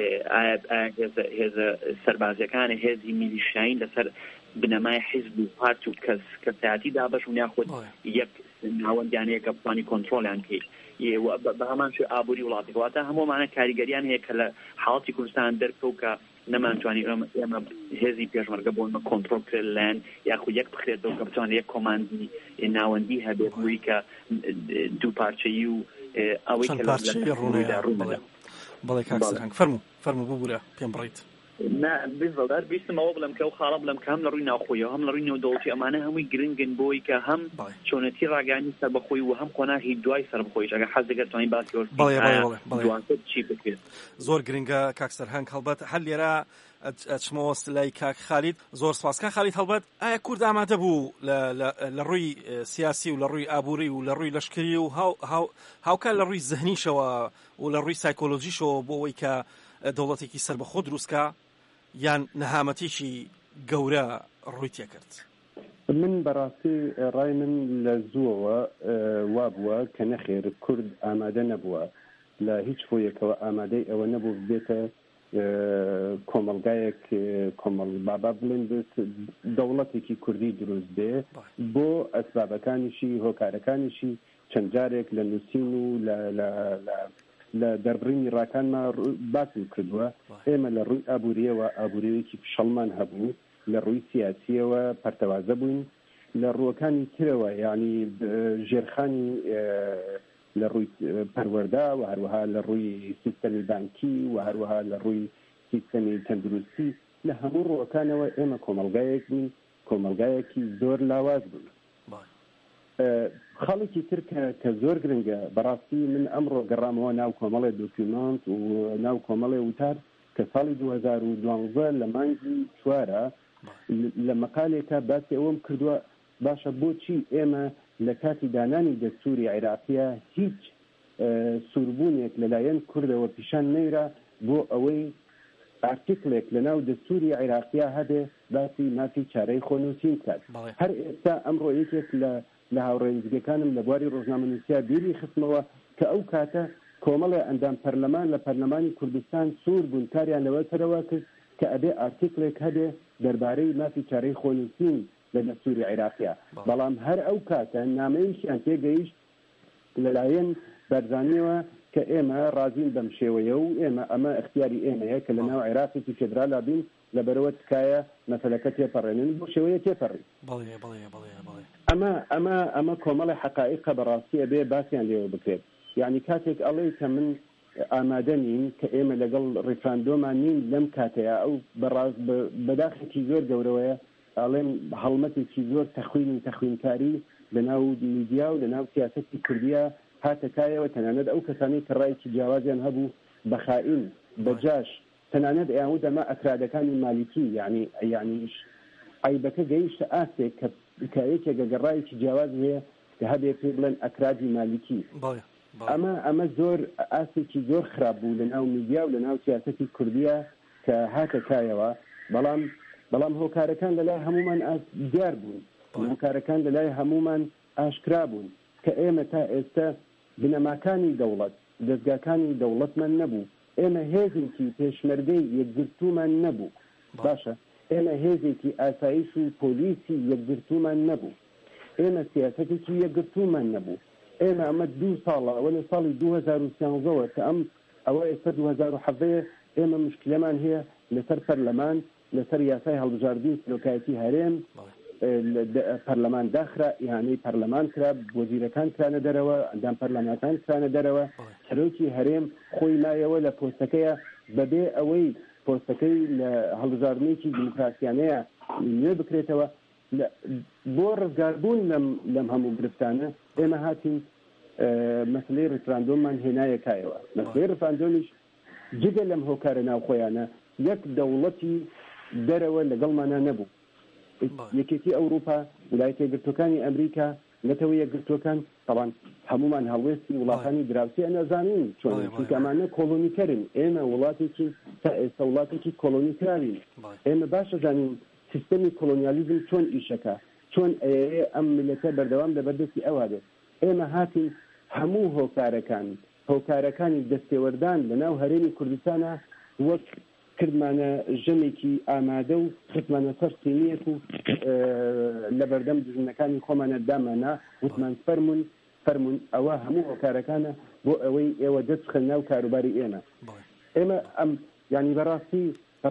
هێزە سەربازیەکانە هێزی میلیشیاین لەسەر بنەمای حیزب و پارت و کەسایەتی دابەش و یاخود یەک ناوەندیانەیە کە بتوانی کۆنتڕۆلیان کەیت بە هەمان شێ ئابووری وڵاتی واتە هەموومانە کاریگەریان هەیە کە لە حاڵەتی کوردستان دەرکەوت کە نەمانتوانی ئێمە هێزی پێشمەرگە بۆمە کۆنتڕۆل کرد لایەن یاخود یەک بخرێتەوە کە بتوانێت یەک کۆماندی ناوەندی هەبێت بووی کە دوو پارچەیی و ئەوەی کە بەڵێ کاکسەرهەنگ فەرموو ببوورە پێم بڕیت بزڵدار بیستمەوە بڵم کە و خاڵە بڵم کە هەم لە ڕووی ناوخۆیەوە هەم لە ڕووی نێودەوڵەتی ئەمانە هەمووی گرنگن بۆی کە هەم چۆنەتی ڕاگەیاندنی سەربەخۆیی و هەم خۆناغی دوای سەربەخۆیی ئەگەر حەز دەکەیت توانین باسی چی بکرێت زۆر گرنگە کاکسەرهەنگ هەڵبەت هەر لێرە ئەچمەوە لای کاک خالید زۆر سپاسکە خالید هەڵبەت ئایا کورد ئامادە بوو لە ڕووی سیاسی و لە ڕووی ئابووری و لە ڕووی لەشکری و هاوکار لە ڕووی زەهنیشەوە و لە ڕووی سایکۆلۆژیشەوە بۆ ئەوەی کە دەوڵەتێکی سەربەخۆ دروستکە یان نەهامەتیشی گەورە ڕووی تێکرد من بەڕاستی ڕای من لە زووەوە وابووە کە نەخێر کورد ئامادە نەبووە لە هیچ فۆیەکەوە ئامادەی ئەوە نەبوو بێتە کۆمەلگایەک کۆمەڵ بابا بڵێن دەوڵەتێکی کوردی دروست بێ بۆ ئەسبابەکانیشی هۆکارەکانیشی چەند جارێک لە نووسین و لە دەربڕینی ڕاکانمان باسی کردووە ئێمە لە ڕووی ئابووریەوە ئابووریەوەیکی پشەڵمان هەبوو لە ڕووی سیاسیەوە پەرتەوازە بووین لە ڕووەکانی ترەوە یعنی ژێرخانی لە ڕووی پەروەردا و هەروەها لە ڕووی سیستەمی بانکی و هەروەها لە ڕووی سیستەمی تەندروستی لە هەموو ڕووەکانەوە ئێمە کۆمەلگایەک بووین کۆمەلگایەکی زۆر لاواز بووین خەڵکی تر کە زۆر گرنگە بەڕاستی من ئەمڕۆ گەڕامەوە ناو کۆمەڵێ دۆکیومنت و ناو کۆمەڵێ وتار کە ساڵی 2012 لە مانگی 4 لە مەقالێکە باسی ئەوەم کردووە باشە بۆچی ئێمە لە کاتی دانانی دەستوری عێراقیە هیچ سووربوونێک لەلایەن کوردەوە پیشان نەیرا بۆ ئەوەی ئارتیکلێک لەناو دەستوری عێراقیا هەبێ باسی مافی چارەی خۆنووسین کات. هەر ئێستا ئەمڕۆ یەکێک لە هاوڕێنزگەکانم لە بواری ڕۆژنامەنووسیا بیری خستمەوە کە ئەو کاتە کۆمەڵی ئەندام پەرلەمان لە پەرلەمانی کوردستان سوور بوون کاریان لەوە تەرەوە کرد کە ئەبێ ئارتیکلێک هەبێ دەربارەی مافی چارەی خۆنووسین لە دەستوری عێراقیا. بەڵام هەر ئەو کاتە نامەیەکیان تێگەیشت لەلایەن بەرزانیەوە کە ئێمە ڕازین بەم شێوەیە و ئێمە ئەمە اختیاری ئێمەیە کە لە ناو عێراقێکی فێدرالا بین لەبەرەوە تکایە مەسەلەکە تێپەڕێنن بۆ شێوەیە تێپەڕی. ئەمە کۆمەڵی حقائقە بەڕاستی ئەبێ باسییان لێوە بکرێت. یعنی کاتێک ئەڵێ کە من ئامادە نین کە ئێمە لەگەڵ ڕیفراندۆمان نین لەم کاتەیە ئەو بەڕاست بەداخێکی زۆر گەورەوەیە ئەڵێم هەڵمەتێکی زۆر تەخوینکاری لەناو میدیا و لەناو سیاسەتی کوردیە هاتەکایەوە تەنانەت ئەو کەسانی کە ڕایکی جیاوازیان هەبوو بەخائین بەجاش تەنانەت ئەیان دەما ئەکرادەکانی مالیکی یعنی عیبەکە گەیشتە ئاسێک کە یەکێکە گەڕایکی جیاواز هەیە کە هەبێ پێ بڵێن ئەکرادی مالیکی. ئەمە زۆر ئاسێکی زۆر خراپ بوو لەناو میدیا و لەناو سیاسەتی کوردیە کە هاتەکایەوە. بەڵام هۆکارەکان لەلای هەمومان دیار بوون، هۆکارەکان لەلای هەمومان ئاشکرا بوون کە ئێمە تا ئێستا بنەماکانی دەوڵەت دەستگاکانی دەوڵەتمان نەبوو، ئێمە هێزێکی پێشمەرگەی یەکگرتومان نەبوو. باشە ئێمە هێزێکی ئاسایش و پۆلیسی یەکگرتومان نەبوو، ئێمە سیاسەتێکی یەکگرتومان نەبوو. ئێمە ئەمە 2 ساڵە ئەوە لە ساڵی 2013ەوە کە ئەوە ئێستا 2017 ئێمە مشکلەمان هەیە لەسەر پەرلەمان، لەسەر یاسای هەڵبژاردنی سلۆکایەتی هەرێم، پەرلەمان داخرا یعنی پەرلەمان کرا، وەزیرەکان کرانە دەرەوە، ئەندام پەرلەمانەکان کرانە دەرەوە، سەرۆکی هەرێم خۆی مایەوە لە پۆستەکەیە بەبێ ئەوەی پۆستەکەی لە هەڵبژاردنێکی دیموکراسیانەیە نوێ بکرێتەوە. بۆ ڕزگاربوون لەم هەموو گرفتانە ئێمە هاتین مەسلەی ڕیفراندۆممان هێنایەکایەوە. مەسلەی ڕیفراندۆمیش جگە لەم هۆکارە ناوخۆیانە یەک دەوڵەتی دەرەوە لەگەڵمانە نەبوو. یەکێتی ئەوروپا، ویلایەتە یەکگرتووەکانی ئەمریکا، نەتەوە یەکگرتووەکان طبعاً هەمومان هەڵوێستی وڵاتانی دراوسی ئەنەزانین چۆن چونکەمانە کۆلۆنیکەرن. ئێمە وڵاتێکی تا ئێستا وڵاتێکی کۆلۆنیکراوین. ئێمە باشە زانین سیستەمی کۆلۆنیالیزم چۆن ئیشەکە، چۆن ئەم ملەتە بەردەوام لە بەردەستی ئەوە بێت. ئێمە هاتین هەموو هۆکارەکانی دەستێوەردان لەناو هەرێمی کوردستانە وەک کردمانە ژەمێکی ئامادە و خستمانە سەر سینیەک و لە بەردەم دژنەکانی خۆمانە دامانە وتمان فەرمون ئەوە هەموو هۆکارەکانە بۆ ئەوەی ئێوە دەستخن ناو کاروباری ئێمە یعنی بەڕاستی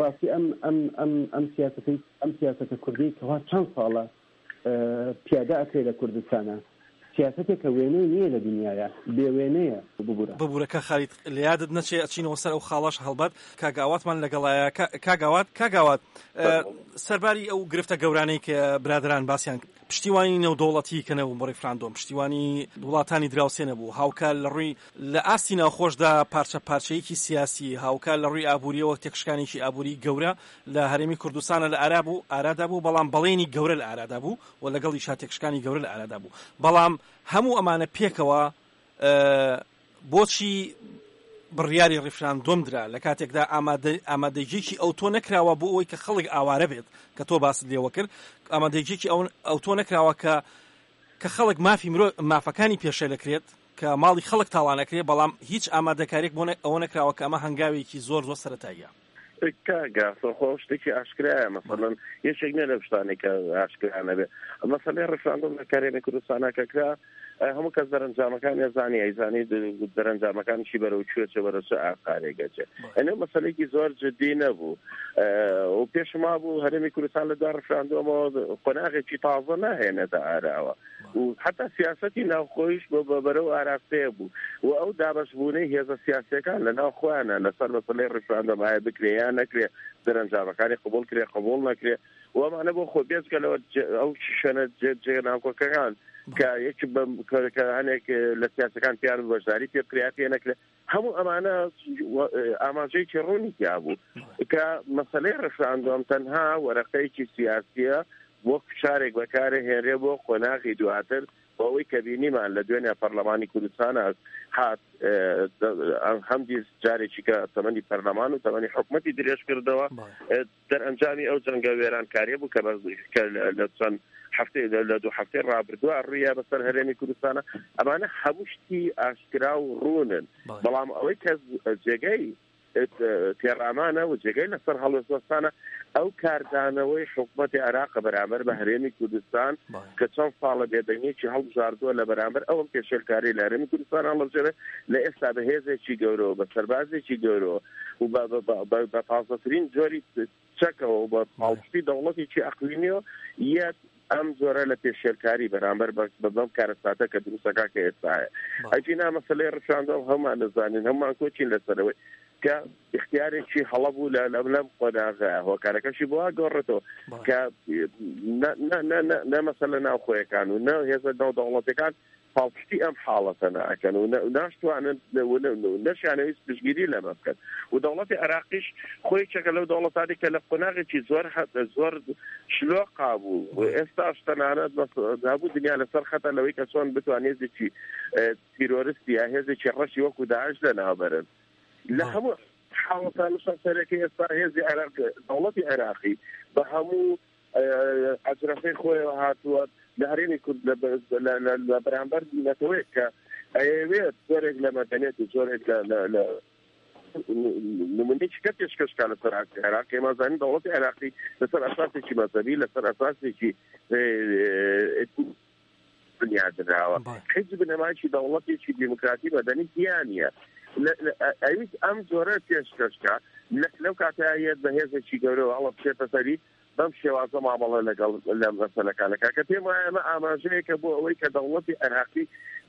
ئەم سیاسەتە کوردی کەوا چەند ساڵە پیادە ئەکرێت لە کوردستانە، سیاسەتێکە وێنەی نییە لە دنیاە، بێوێنەیە. ببوورەکە خالید لەیادت نەچێ ئەچینەوە سەر ئەو خاڵەش هەڵبەت کاگاواتمان لەگەڵایە. کاگاوات سەرباری ئەو گرفتە گەورانەی کە برادران باسییان پشتیوانی نێودەوڵەتی کە نەبوو بۆ ڕیفراندۆم، پشتیوانی وڵاتانی دراوسێ نەبوو، هاوکار لە ڕووی لە ئاستی ناوخۆشدا پارچەیەکی سیاسی، هاوکار لە ڕووی ئابووریەوە تێکشکانێکی ئابووری گەورە لە هەرێمی کوردستانە لە ئارادا بوو، بەڵام بەڵێنی گەورە لە ئارادا بوو و لەگەڵی شاتێکشکانی گەورە لە ئارادا بوو. بەڵام هەموو ئەمانە پێکەوە بۆچی بڕیاری ڕیفراندۆم درا لە کاتێکدا ئامادەیەکی ئەوتۆ نەکراوە بۆ ئەوەی کە خەڵک ئاوارە بێت کە تۆ باست لێوە کرد، ئامادەیەکی ئەوتۆ نەکراوە کە خەڵک مافەکانی پێشە دەکرێت کە ماڵی خەڵک تاوانەکرێت، بەڵام هیچ ئامادەکارێک بۆ ئەوە نەکراوە کە ئەمە هەنگاوێکی زۆر سەرەتاییە. کاگاسۆ شتێکی ئاشکرایە مەسەڵەن یەکێک نە لە شتانێکە ئاشکرانە بێ. مەسەلەی ڕیفراندۆم لە کارێمی کوردستانەکەکرا هەموو کەس دەرەنجامەکان ئەزانی دەرەنجامەکانشی بەرەو کوێچە بەرەچە ئاقارێگەچێ. ئەنە مەسەلەیەکی زۆر جددی نەبوو و پێشما بوو هەرێمی کوردستان لە دوای ڕیفراندۆمەوە قۆناغێکی تازە ناهێنێتە ئاراوە و حتا سیاسەتی ناوخۆیش بەرەو ئاراستەیە بوو و ئەو دابەشبوونەی هێزە سیاسیەکان لە ناوخۆیانە لەسەر مەسەلەی ڕیفراندۆم ئایا بکرێ یان نەکرێ، دەرەنجامەکانی قبول کرێ قبول نەکرێ و ئەمانە بۆ خۆ بێزگەلەوە ئەو شوێنە جێناوکۆکەکان کە یەک هەنێک لە سیاسەکان پیان بەشداری پێ بکرێت پێ نەکرێت. هەموو ئەمانە ئاماژەیەکی ڕوونییا بوو کە مەسەلەی ڕیفراندۆم تەنها وەرەقەیەکی سیاسیە بۆ فشارێک بەکارە هێنرێ بۆ قۆناغی دواتر ئەوەی کە بینیمان لە دوێنێ پەرلەمانی کوردستان هات هەمدی جارێکی کە تەمەنی پەرلەمان و تەمەنی حکوومەتی درێژ کردەوە دەرئەنجامی ئەو جەنگە وێرانکاریە بوو کە لە چەند هەفتەی لە 2 هەفتەی ڕابردووە ڕوویە بەسەر هەرێمی کوردستانە ئەمانە هەموو شتی ئاشکرا و ڕوونن بەڵام ئەوەی کە جێگەی تێڕامانە و جێگەی لەسەر هەڵوێستانە ئەو کاردانەوەی حکوومەتی عێراق بەرامبەر بە هەرێمی کوردستان کە چەند ساڵە بێدەنگێکی هەڵبژاردووە لە بەرامبەر ئەوم پێشێلکاری لە هەرێمی کوردستان هەڵبژێرە لە ئێستا بە هێزێکی گەورەوە بە سەربازێکی گەورەوە و بە تازەترین جۆری چەکەوە و بە پاڵپشتی دەوڵەتێکی ئەقلیمیەوە یەک ئەم زۆرە لە پێشێلکاری بەرامبەر بەم کارەساتە کە دروستەکە کە ئێستاە ئەجینا مەسەلەی ڕەشاندەوە هەمان نەزانین هەمومان کۆچین لەسەرەوەی کە اختیارێکی هەڵە بوو لەم قۆناغا هۆکارەکەشی بۆ گۆڕێتەوە کە نەمەسەلە ناوخۆیەکان و نە هێزە ناو دەوڵەتەکان پاڵپشتی ئەم حاڵەتە ناکەن و ناشتوانن نەشیانەویست پشتگیری لەمە بکەن و دەوڵەتی عێراقیش خۆی چەکە لەو دەوڵەتانی کە لە قۆناغێکی زۆر شلۆقا بوو و ئێستاش تەنانەت هەبوو دنیا لەسەر خەتە لەوەی کە چۆن بتوان هێزێکی تیرۆریستی یا هێزێکی ڕەشی وەکو داعش لەناوبەرن لە هەموو حاڵەتان سەرەکەی ئێستا هێزی دەوڵەتی عێراقی بە هەموو ئەجرەفەی خۆیەوە هاتووە لە هەرێمی کورد لە بەرامبەر دینەتەوەی کە ئەوێت زۆرێک لە مەدەنیەت و زۆرێک لە نمونەیەکی کە پێشکەشکا لەسەر عێراق ئێمەزانین دەوڵەتی عێراقی لەسەر ئەساسێکی مەذهبی لەسەر ئەساسێکی بنیادراوە حیزب نەمایشی دەوڵەتێکی دیموکراتی مەدەنی دیانە ئەویست ئەم زۆرە پێشکەشکە لەو کاتایەت بە هێزێکی گەورەوە هەڵە بچێتە سەری بەم شێوازە مامەڵە لەگەڵ لە مەسەلەکانەکە کە پێم وایە ئەمە ئاماژەیەکە بۆ ئەوەی کە دەوڵەتی عێراقی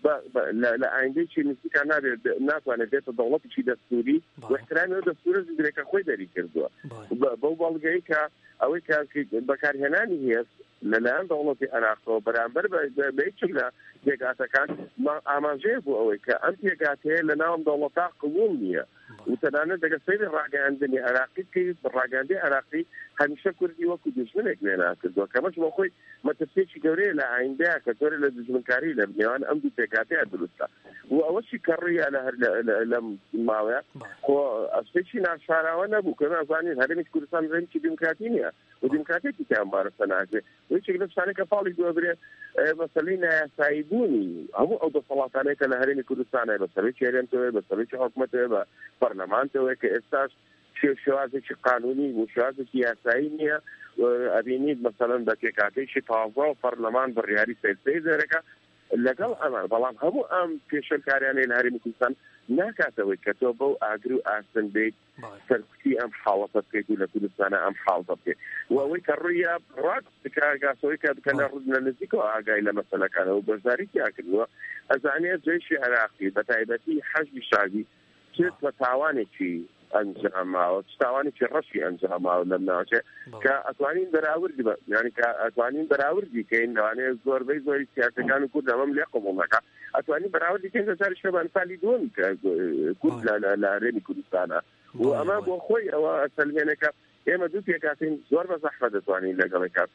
لە ئایندەیەکی نزیکا ناتوانێت بێتە دەوڵەتێکی دەستوری و احترامی ئەو دەستورە زیندرێکە خۆی دەری کردووە بەو بەڵگەی کە ئەوەی کە بەکارهێنانی هێز لەلایەن دەوڵەتی عێراقەوە بەرامبەر بەیچک لە پێگاتەکان ئاماژەیە بۆ ئەوەی کە ئەم پێگاتەیە لە ناوم دەوڵەتا قبول نییە و تەنانەت دەگە سەیری ڕاگەیاندنی عێراقی بکەیت ڕاگەاندنی عێراقی هەمیشە کوردی وەکو دژمنێک لێنا کردووە کەمەش بۆ خۆی مەترسێکی گەورەیە لە ئایندەیە کە زۆر لە دژمنکاری لە نێوان ئەم دوو پێگاتەیە دروستە و ئەوەشی کەڕیە لە ماوەیە خۆ ئەسپێکی ناشاراوە نەبوو کە نازانین هەرێمی کوردستان هەرێمێکی دیموکراتی نییە و دیموکراتێکی تیانبارەسە ناکرێت وەیەکێک لە شتانەی کە پاڵی دووەبرێت مەسەلەی نایاسایی بوونی هەموو ئەو دەسەڵاتانەی کە لە هەرێمی کوردستانە بەسەرەوەی هەرێمتەوەی بەسەرەوەی حکوومەتەوەی بە پەرلەمانتەوەی کە ئێستاش شێوازێکی قانونی و شێوازێکی یاسایی نییە ئەبینیت مەسەلەن بە پێکاتێکی تازە و پەرلەمان بڕیاری سەرسەی دەرەکە لەگەڵ ئەمان بەڵام هەموو ئەم پێشەلکاریانەی لە هەرێمی کوردستان ناکاتەوەی کە تۆ بەو ئاگر و ئاسن بێت سەرکوتی ئەم حاڵەتە بکەیت و لە کوردستانە ئەم حاڵەتە بکەیت و ئەوەی کە ڕوویە ڕات بکارگاسەوەی کە بکەنە ڕوودنە نزیکەوە ئاگای لە مەسەلەکانەوە و بەشداریتیا کردووە ئەزانێت جێشی عێراقی بە تایبەتی حەشدی شاگی چێت بە تاوانێکی ئەنجاماوە تاوانێکی ڕەشی ئەنجاماوە لەم ناوچێ کە ئەتوانین بەراوردی یعنی کە ئەتوانین بەراوردی کەین لەوانەیە زۆربەی زۆری سیاسەکان و کورد ئەمەم لێ قبوڵ نەکات ئەتوانین بەراوردی کەین لەسەر شەبان ساڵی دووەم کە کورد لە هەرێمی کوردستانە و ئەمە بۆ خۆی ئەوە ئەسەلمێنەکە ئێمە دوو پێکاتین زۆر بە زەحمە دەتوانین لەگەڵی کات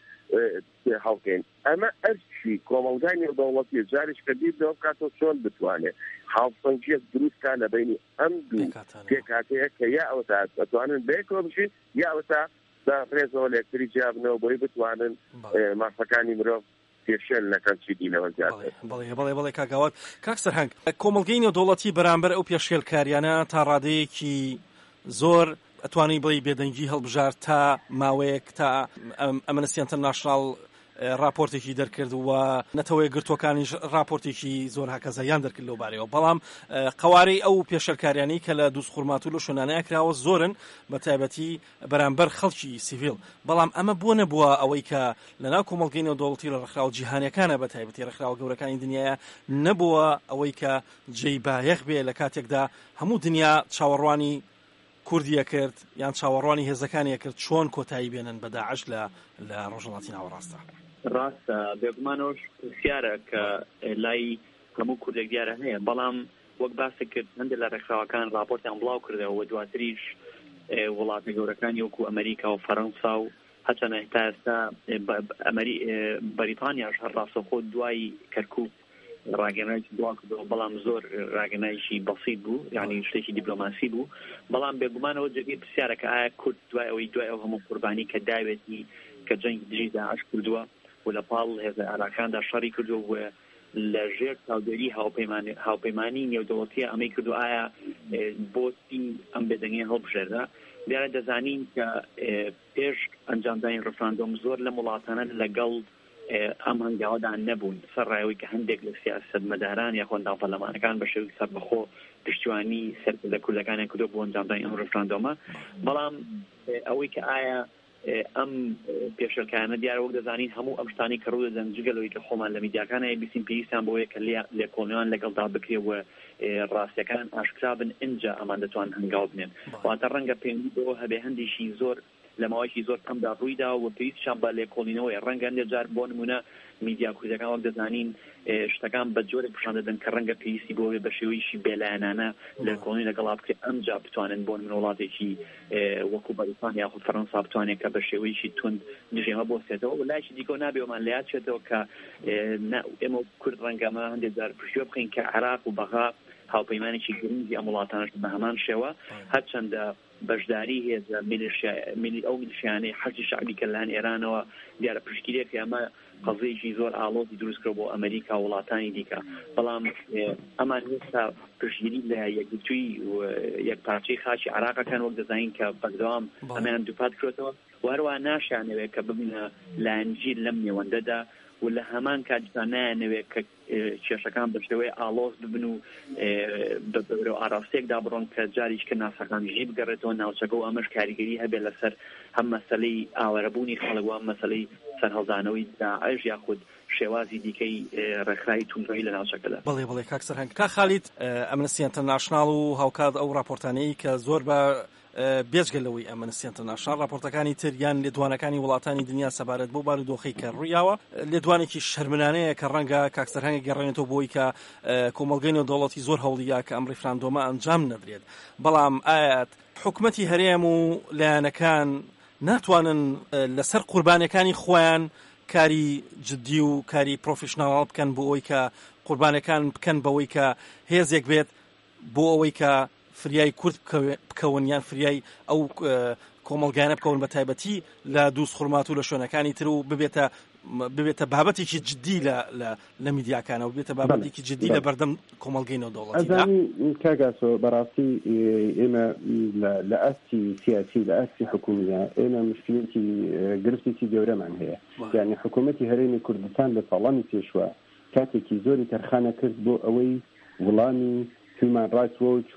هەڵکەین ئەمە ئەرچی کۆمەلگای نێودەوڵەتی جاریش کە بیر دەوە بکاتەوە چۆن بتوانێت هاوسەنگیەک دروستکە لە بینی ئەم دوو پێکاتەیە کە یا ئەوەتا دەتوانن بەیەکەوە بشین یا ئەوەتا بە ڕێزەوە لە یەکتری جیابنەوە بۆی بتوانن مافەکانی مرۆڤ پێشێل نەکەن چی دینەوە زیاتر. بەڵێ کاکاوات کاک سەرهەنگ کۆمەلگەی نێودەوڵەتی بەرامبەر ئەو پێشێلکاریانە تا ڕادەیەکی زۆر ئەتوانی بڵی بێدەنگی هەڵبژار تا ماوەیەک تا ئەمنستی ئینتەرناشناڵ راپۆرتێکی دەرکرد و نەتەوەی گرتوەکانیش راپۆرتێکی زۆر هاکەزایان دەرکرد لەو بارەوە بەڵام قەوارەی ئەو پێشەرکاریانەی کە لە دووسخورمات و لە شوێنانەیە کراوە زۆرن بە تایبەتی بەرامبەر خەڵکی سیڤیل بەڵام ئەمە بۆ نەبووە ئەوەی کە لەناو کۆمەڵگەی نێودەوڵەتی لە ڕێکخراوە جیهانیەکانە بە تایبەتی ڕێکخراوە گەورەکانی دنیاە نەبووە ئەوەی کە جێی بایەخ بێ لە کاتێکدا هەموو دنیا چاوەڕوانی کوردیە کرد یان چاوەڕوانی هێزەکانیە کرد چۆن کۆتایی بێنن بە داعش لە ڕۆژهەڵاتی ناوەڕاستە ڕاستە بێگومانەوەش پرسیارە کە لای هەموو کوردێک دیارە هەیە بەڵام وەک باسی کرد هەندێک لە ڕێکخراوەکان راپۆرتیان بڵاو کردەوە و دواتریش وڵاتە گەورەکانی وەکو ئەمریکا و فەڕەنسا و هەچەنە هێتا ئێستا بەریتانیاش هەر ڕاستەوخۆ دوای کەرکوب ڕاگەنایکی دوان کردەوە بەڵام زۆر ڕاگەنایشی بەسیط بوو یعنی شتێکی دیپلۆماسی بوو بەڵام بێگومانەوە جێگەی پرسیارەکە ئایا کورد دوای ئەو هەموو قوربانی کە داوێتی کە جەنگ دژی داعش کردووە و لە پاڵ هێزە عێراقیاندا شەڕی کردووە و لە ژێر چاودێری هاوپەیمانی نێودەوڵەتیە ئەمەی کردو ئایا بۆچی ئەم بێدەنگیە هەڵبژێردا دیارە دەزانین کە پێش ئەنجامدانی ڕفراندۆم زۆر لە وڵاتانە لەگەڵ ئەم هەنگاوەدا نەبوون سەرڕایەوەی کە هەندێک لە سیاسەتمەداران یا خۆندان پەرلەمانەکان بە شێوەی سەربەخۆ پشتیوانی سەرکردە کوردەکانیان کردو بۆ ئەنجامدانی ئەم ڕفراندۆمە بەڵام ئەوەی کە ئایا ئەم پێشەکانە دیارە وەک دەزانین هەموو ئەم شتانی کە ڕوو دەدەن جگەلەوەی کە خۆمان لە میدیاکانە بیسین پێویستیان بۆیە کە لێکۆڵینەوەیان لەگەڵدا بکرێەوە ڕاستیەکان ئاشکرا بن ئینجا ئەمان دەتوان هەنگاو بنێن واتە ڕەنگە پێویست بۆ هەبێ هەندێکی زۆر لە ماوەیەکی زۆر کەمدا ڕوویدا و پێویستیان بە لێکۆڵینەوەی ڕەنگە هەندێک جار بۆ نمونە میدیا کوردەکان وەک دەزانین شتەکان بە جۆرێک پیشان دەدەن کە ڕەنگە پێویستی بۆ بە شێوەیەکی بێلایەنانە لێکۆڵینە لەگەڵا بکرێت ئەمجا بتوانن بۆ نمونە وڵاتێکی وەکو بەریتانیا یاخود فەڕەنسا بتوانێت کە بە شێوەیەکی تند دژێمە بۆسێتەوە و لایشی دیکە نابێوەمان لە یاد چێتەوە کە ئێمە کورد ڕەنگەمە هەندێک جار پشتیوە بخەین کە عێراق و بەغا هاوپەیمانێکی گرنگی ئەم وڵاتانەش بە هەمان شێوە هەرچەندە بەشداری هێزە ئەو میلیشیانەی حەشی شعبی کە لەلایەن ئێرانەوە دیارە پشتگیرێکی ئەمە قەزەیەکی زۆر ئاڵۆزی دروستکرا بۆ ئەمریکا و وڵاتانی دیکە بەڵام ئەمان هێستا پشتگیری لە یەکگرتووی یەکپارچەی خاچی عێراقەکان وەک دەزانین کە بەردەوام ئەمەیان دووپات کردەوە و هەروە ناشانەوێت کە ببینە لایەنگیر لەم نێوەندەدا و لە هەمان کاتدا نایانەوێت کە کێشەکان بە شێوەیە ئاڵۆز ببن و بە ئاراستەیەکدا بڕۆن کە جاریش کە ناسەکانژی بگەڕێتەوە ناوچەکە و ئەمەش کاریگەری هەبێت لەسەر هەم مەسەلەی ئاوەرەبوونی خەڵک و هەم مەسەلەی سەرهەڵدانەوەی داعش یاخود شێوازی دیکەی ڕێکخراوی توندڕۆیی لە ناوچەکەدا. بەڵێ کاک سەرهەنگ کا خالیت ئەمنستی ئینتەرناشناڵ و هاوکات ئەو راپۆرتانەی کە زۆر بە بێجگەلەوەی ئەمنستی ئینتەرناشناڵ راپۆرتەکانی تر یان لێدوانەکانی وڵاتانی دنیا سەبارەت بۆ بارودۆخی کە ڕوویاوە لێدوانێکی شەرمنانەیە کە ڕەنگە کاک سەرهەنگ گەڕێنێتەوە بۆی کە کۆمەڵگەی نێودەوڵەتی زۆر هەوڵیە کە ئەم ڕیفراندۆمە ئەنجام نەدرێت بەڵام ئایا حکومەتی هەرێم و لایەنەکان ناتوانن لەسەر قوربانەکانی خۆیان کاری جدی و کاری پرۆفشناڵ بکەن بۆ ئەوەی کە قوربانەکان بکەن بەوەی کە هێزێک بێت بۆ ئەوەی کە فریای کورد بکەون یان فریای ئەو کۆمەڵگانە بکەون بە تایبەتی لە دووس خورمات و لە شوێنەکانی تر و ببێتە بابەتێکی جدی لە میدیاکانە و بێتە بابەتێکی جدی لە بەردەم کۆمەڵگەی نێودەوڵەتیدا. کاگاسۆ بەڕاستی ئێمە لە ئەستی سیاسی لە ئەستی حکوومیە ئێمە مشکلێکی گرفتێکی گەورەمان هەیە یعنی حکوومەتی هەرێمی کوردستان لە ساڵانی پێشوە کاتێکی زۆری تەرخانە کرد بۆ ئەوەی وڵامی Human Rights Watch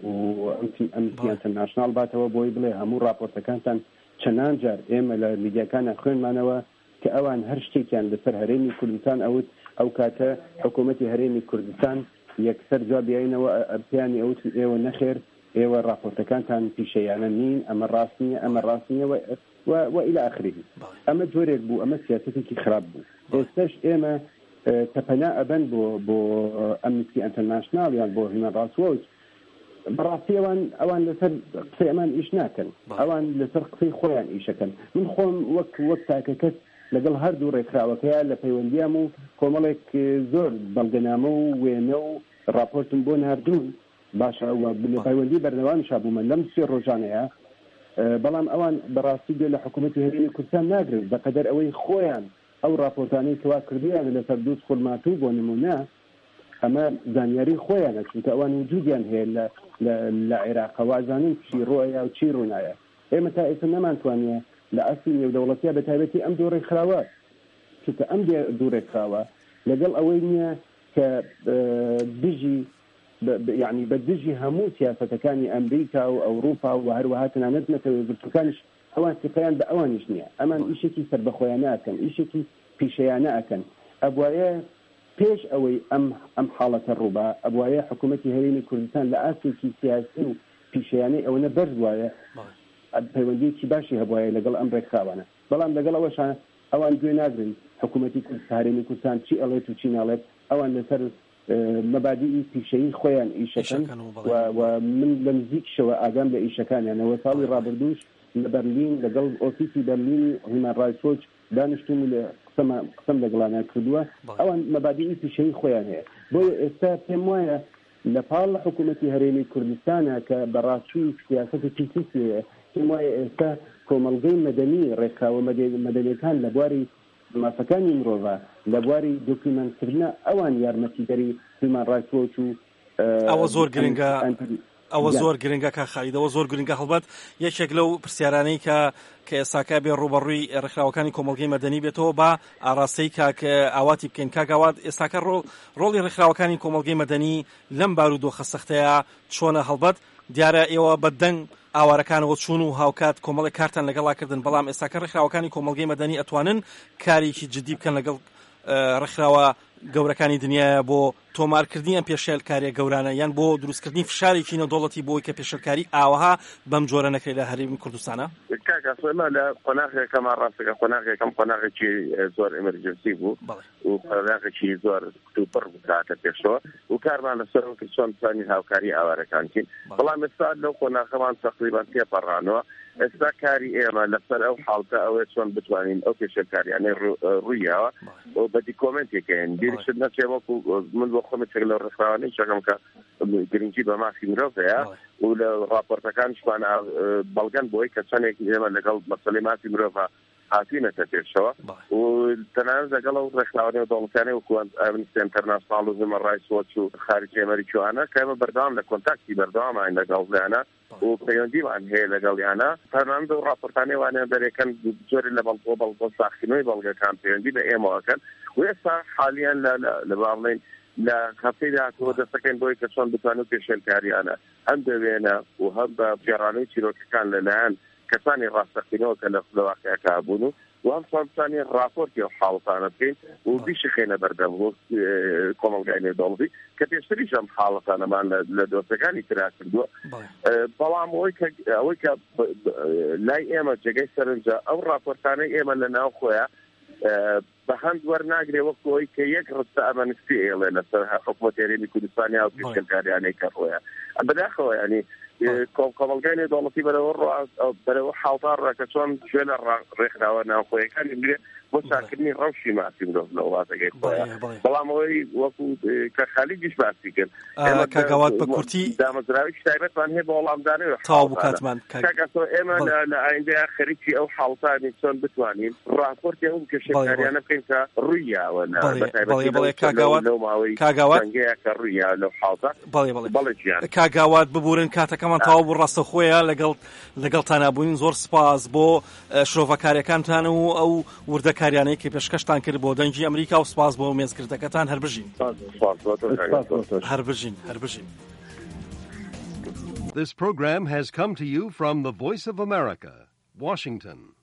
و Amnesty International باتەوە بۆی بڵێ هەموو راپۆرتەکانتان چەندان جار ئێمە لە میدیاکانە خوێنمانەوە کە ئەوان هەر شتێکیان لەسەر هەرێمی کوردستان ئەو کاتە حکوومەتی هەرێمی کوردستان یەکسەر جوابیاینەوە ئەرپیانی ئێوە نەخێر ئێوە راپۆرتەکانتان پیشەیانە نین ئەمە ڕاست نییە ئەمە ڕاست نییە و إلى آخره ئەمە جۆرێک بوو ئەمە سیاسەتێکی خراپ بوو ئێستاش ئێمە تەپەنا ئەبەن بۆ ئەمنستی ئینتەرناشناڵ یان بۆ هیومن رایتس وۆچ بەڕاستی ئەوان لەسەر قسەی ئەمان ئیش ناکەن ئەوان لەسەر قسەی خۆیان ئیشەکەن من خۆم وەک تاکەکەس لەگەڵ هەردوو ڕێکخراوەکەیە لە پەیوەندیام و کۆمەڵێک زۆر بەڵگەنامە و وێنە و راپۆرتم بۆ ناردوون باشە لە پەیوەندی بەردەوامیش بوومە لەم سێ ڕۆژانەیە بەڵام ئەوان بەڕاستی گوێ لە حکوومەتی هەرێمی کوردستان ناگرن بەقەدەر ئەوەی خۆیان ئەو راپۆرتانەی کەوا کردیان لەسەر دووس خورماتوو بۆ نمونە ئەمە زانیاری خۆیانە چونکە ئەوان وجودیان هەیە لە عێراق وازانین چی ڕۆیە و چی ڕوونایە ئێمە تا ئێستا نەمانتوانیە لە ئەسلی نێودەوڵەتیە بە تایبەتی ئەم دوو ڕێکخراوە چونکە ئەم دوو ڕێکخراوە لەگەڵ ئەوەی نییە کە دژی یعنی بە دژی هەموو سیاسەتەکانی ئەمریکا و ئەوروپا و هەروەها تەنانەت نەتەوەگرتوەکانش ئەوان سقیان بە ئەوانیش نییە ئەمان ئیشێکی سەربەخۆیانە ئەکەن ئیشێکی پیشەیانە ئەکەن ئەبوایە پێش ئەوەی ئەم حاڵەتە ڕووبا ئەبوایە حکوومەتی هەرێمی کوردستان لە ئاسێکی سیاسی و پیشەیانەی ئەوەنە بەرز وایە پەیوەندیکی باشی هەبوایە لەگەڵ ئەم ڕێکخراوانە بەڵام لەگەڵ ئەوەشان ئەوان گوێ ناگرن حکوومەتی هەرێمی کوردستان چی ئەڵێت و چی ناڵێت ئەوان لەسەر مەبادی پیشەیی خۆیان ئیشەکەن و من لە نزیکشەوە ئاگام لە ئیشەکانیانەوە ساڵی ڕابردووش لە بەرلین لەگەڵ ئۆفیسی بەرلینی هیومن رایتس وۆچ دانیشتوم لە قسەم لەگەڵانە کردووە ئەوان مەبادی پیشەی خۆیان هەیە بۆ ئێستا پێم وایە لە پاڵ حکوومەتی هەرێمی کوردستانە کە بەڕاستی سیاسەتی پیسیە پێم وایە ئێستا کۆمەڵگەی مەدەنی ڕێکخراوە مەدەنیەکان لە بواری مافەکانی مرۆڤ لە بواری دۆکیومنتکردنە ئەوان یارمەتیدەری هیومان ڕایتس وۆچ و ئەوە زۆر گرنگە ئەوە زۆر گرنگە کا خالیدەوە زۆر گرنگە هەڵبەت یەکێک لەو پرسیارانەی کە ئێستاکە بێ ڕوبەڕووی ڕێکخراوەکانی کۆمەڵگەی مەدەنی بێتەوە بە ئاراستەی کاکە ئاواتی بکەین کاگاوات ئێستاکە ڕۆڵی ڕێکخراوەکانی کۆمەڵگەی مەدەنی لەم بارودۆخە سەختەیە چۆنە هەڵبەت دیارە ئێوە بەدەنگ ئاوارەکانەوە چوون و هاوکات کۆمەڵی کارتان لەگەڵاکردن بەڵام ئێستاکە ڕێکخراوەکانی کۆمەڵگەی مەدەنی ئەتوانن کارێکی جدی بکەن لەگەڵ ڕێکخراوە گەورەکانی دنیاە بۆ تۆمارکردنی ئەم پێشێلکاریە گەورانە یان بۆ دروستکردنی فشارێکی نەدۆڵەتی بۆی کە پێشێلکاری ئاوەها بەم جۆرە نەکرێت لە هەرێمی کوردستانە کاکەسۆمە لە قۆناغێکەکەمان ڕاستەکە قۆناغێکم قۆناغێکی زۆر ئەمەرجنسی بوو و قۆناغێکی زۆر کتوپڕ بکاتە پێشەوە و کارمان لەسەر چۆن بتوانین هاوکاری ئاوارەکانکین بەڵام ئێستا لەو قۆناغەمان تەقریبان تێپەڕانەوە ئێستا کاری ئێمە لەسەر ئەو حاڵتە ئەوەیە چۆن بتوانین ئەو پێشێلکاریانەی ڕوویەوە و بە دیکۆمنتێکەین بیرشت نەچێ وەکو من بۆ خۆمە چێک لە ڕێکخراوانەی چەکەم کە گرنگی بە مافی مرۆڤ هەیە و لە راپۆرتەکانشمان بەڵگەن بۆی کە چەندێک ئێمە لەگەڵ مەسەلەی مافی مرۆڤ هاتوینەتە پێشەوە و تەنانەت لەگەڵ ئەو ڕێکخراوانەی و دەوڵەتانەی وەکو ئەمنیستی ئینتەرناسیۆناڵ و هیومەن ڕایتس وۆچ و خارجی ئەمریکیوانە کە ئێمە بەردەوام لە کۆنتاکتی بەردەوامان لەگەڵیانە و پەیوەندیمان هەیە لەگەڵیانە تەنانەت و راپۆرتانەی وانەیە دەرێکەن جۆری لە بەڵگە ساختنەوەی بەڵگەکان پەیوەندی بە ئێمەوەکەن و ئێستا حالیان لە باڵێن لە هەفتەی داهاتوە دەستەکەین بۆی کە چۆن بتوانین پێشێلکاریانە هەم دەوێنە و هەم بە گێڕانەوەی چیرۆکەکان لەلایەن کەسانی ڕاستەقینەوە کە لە واقعەکە بوون و هەم چۆن راپۆرتی ئەو حاڵەتانە بکەین و بیشخێنە بەردەم بۆ کۆمەڵگای نێودەوڵەتی کە پێشتریش ئەم حاڵەتانەمان لە دۆستەکانی ترا کردووە بەڵام ئەوەی کە لای ئێمە جێگەی سەرنجە ئەو راپۆرتانەی ئێمە لە ناو خۆیان بە هەند وەرناگرێ وەکەوەی کە یەک ڕستە ئەمەنستی ئێڵێ لەسەر حکوومەتی هەرێمی کوردستانی و پێشێلکاریانەی کە خۆیان بەداخەوە ینی کۆمەڵگای نێودەوڵەتی بەرەوە حاڵتا ڕاکە چۆن گوێ لە ڕێکخراوە ناوخۆیەکانی برێ بۆ چاکردنی ڕەوشی مافی مرۆڤ لە وڵاتەکەی خۆیان بەڵام ئەوەی وەکو کە خالیدیش باسی کرد کاگاوات بە کورتی دامەزراوی تایبەتمان هەیە بە وەڵامدانەوە تاو بکاتمان کاکەسۆ ئێمە لە ئایندەیە خەریکی ئەو حاڵتانی چۆن بتوانین ڕاپۆرتی ئەو کێشەکاریانە بکەین کە ڕوویاوە کاگاوات ببورن کاتەکەمان تاوا بوو ڕاستە خۆیە لەگەڵ تانابووین زۆر سپاس بۆ شرۆڤەکاریەکانتان و ئەو وردەکاریانەی کە پێشکەشتان کرد بۆ دەنگی ئەمریکا و سپاس بۆ مێزگردەکەتان هەربژین. This program has come to you from the Voice of America, Washington.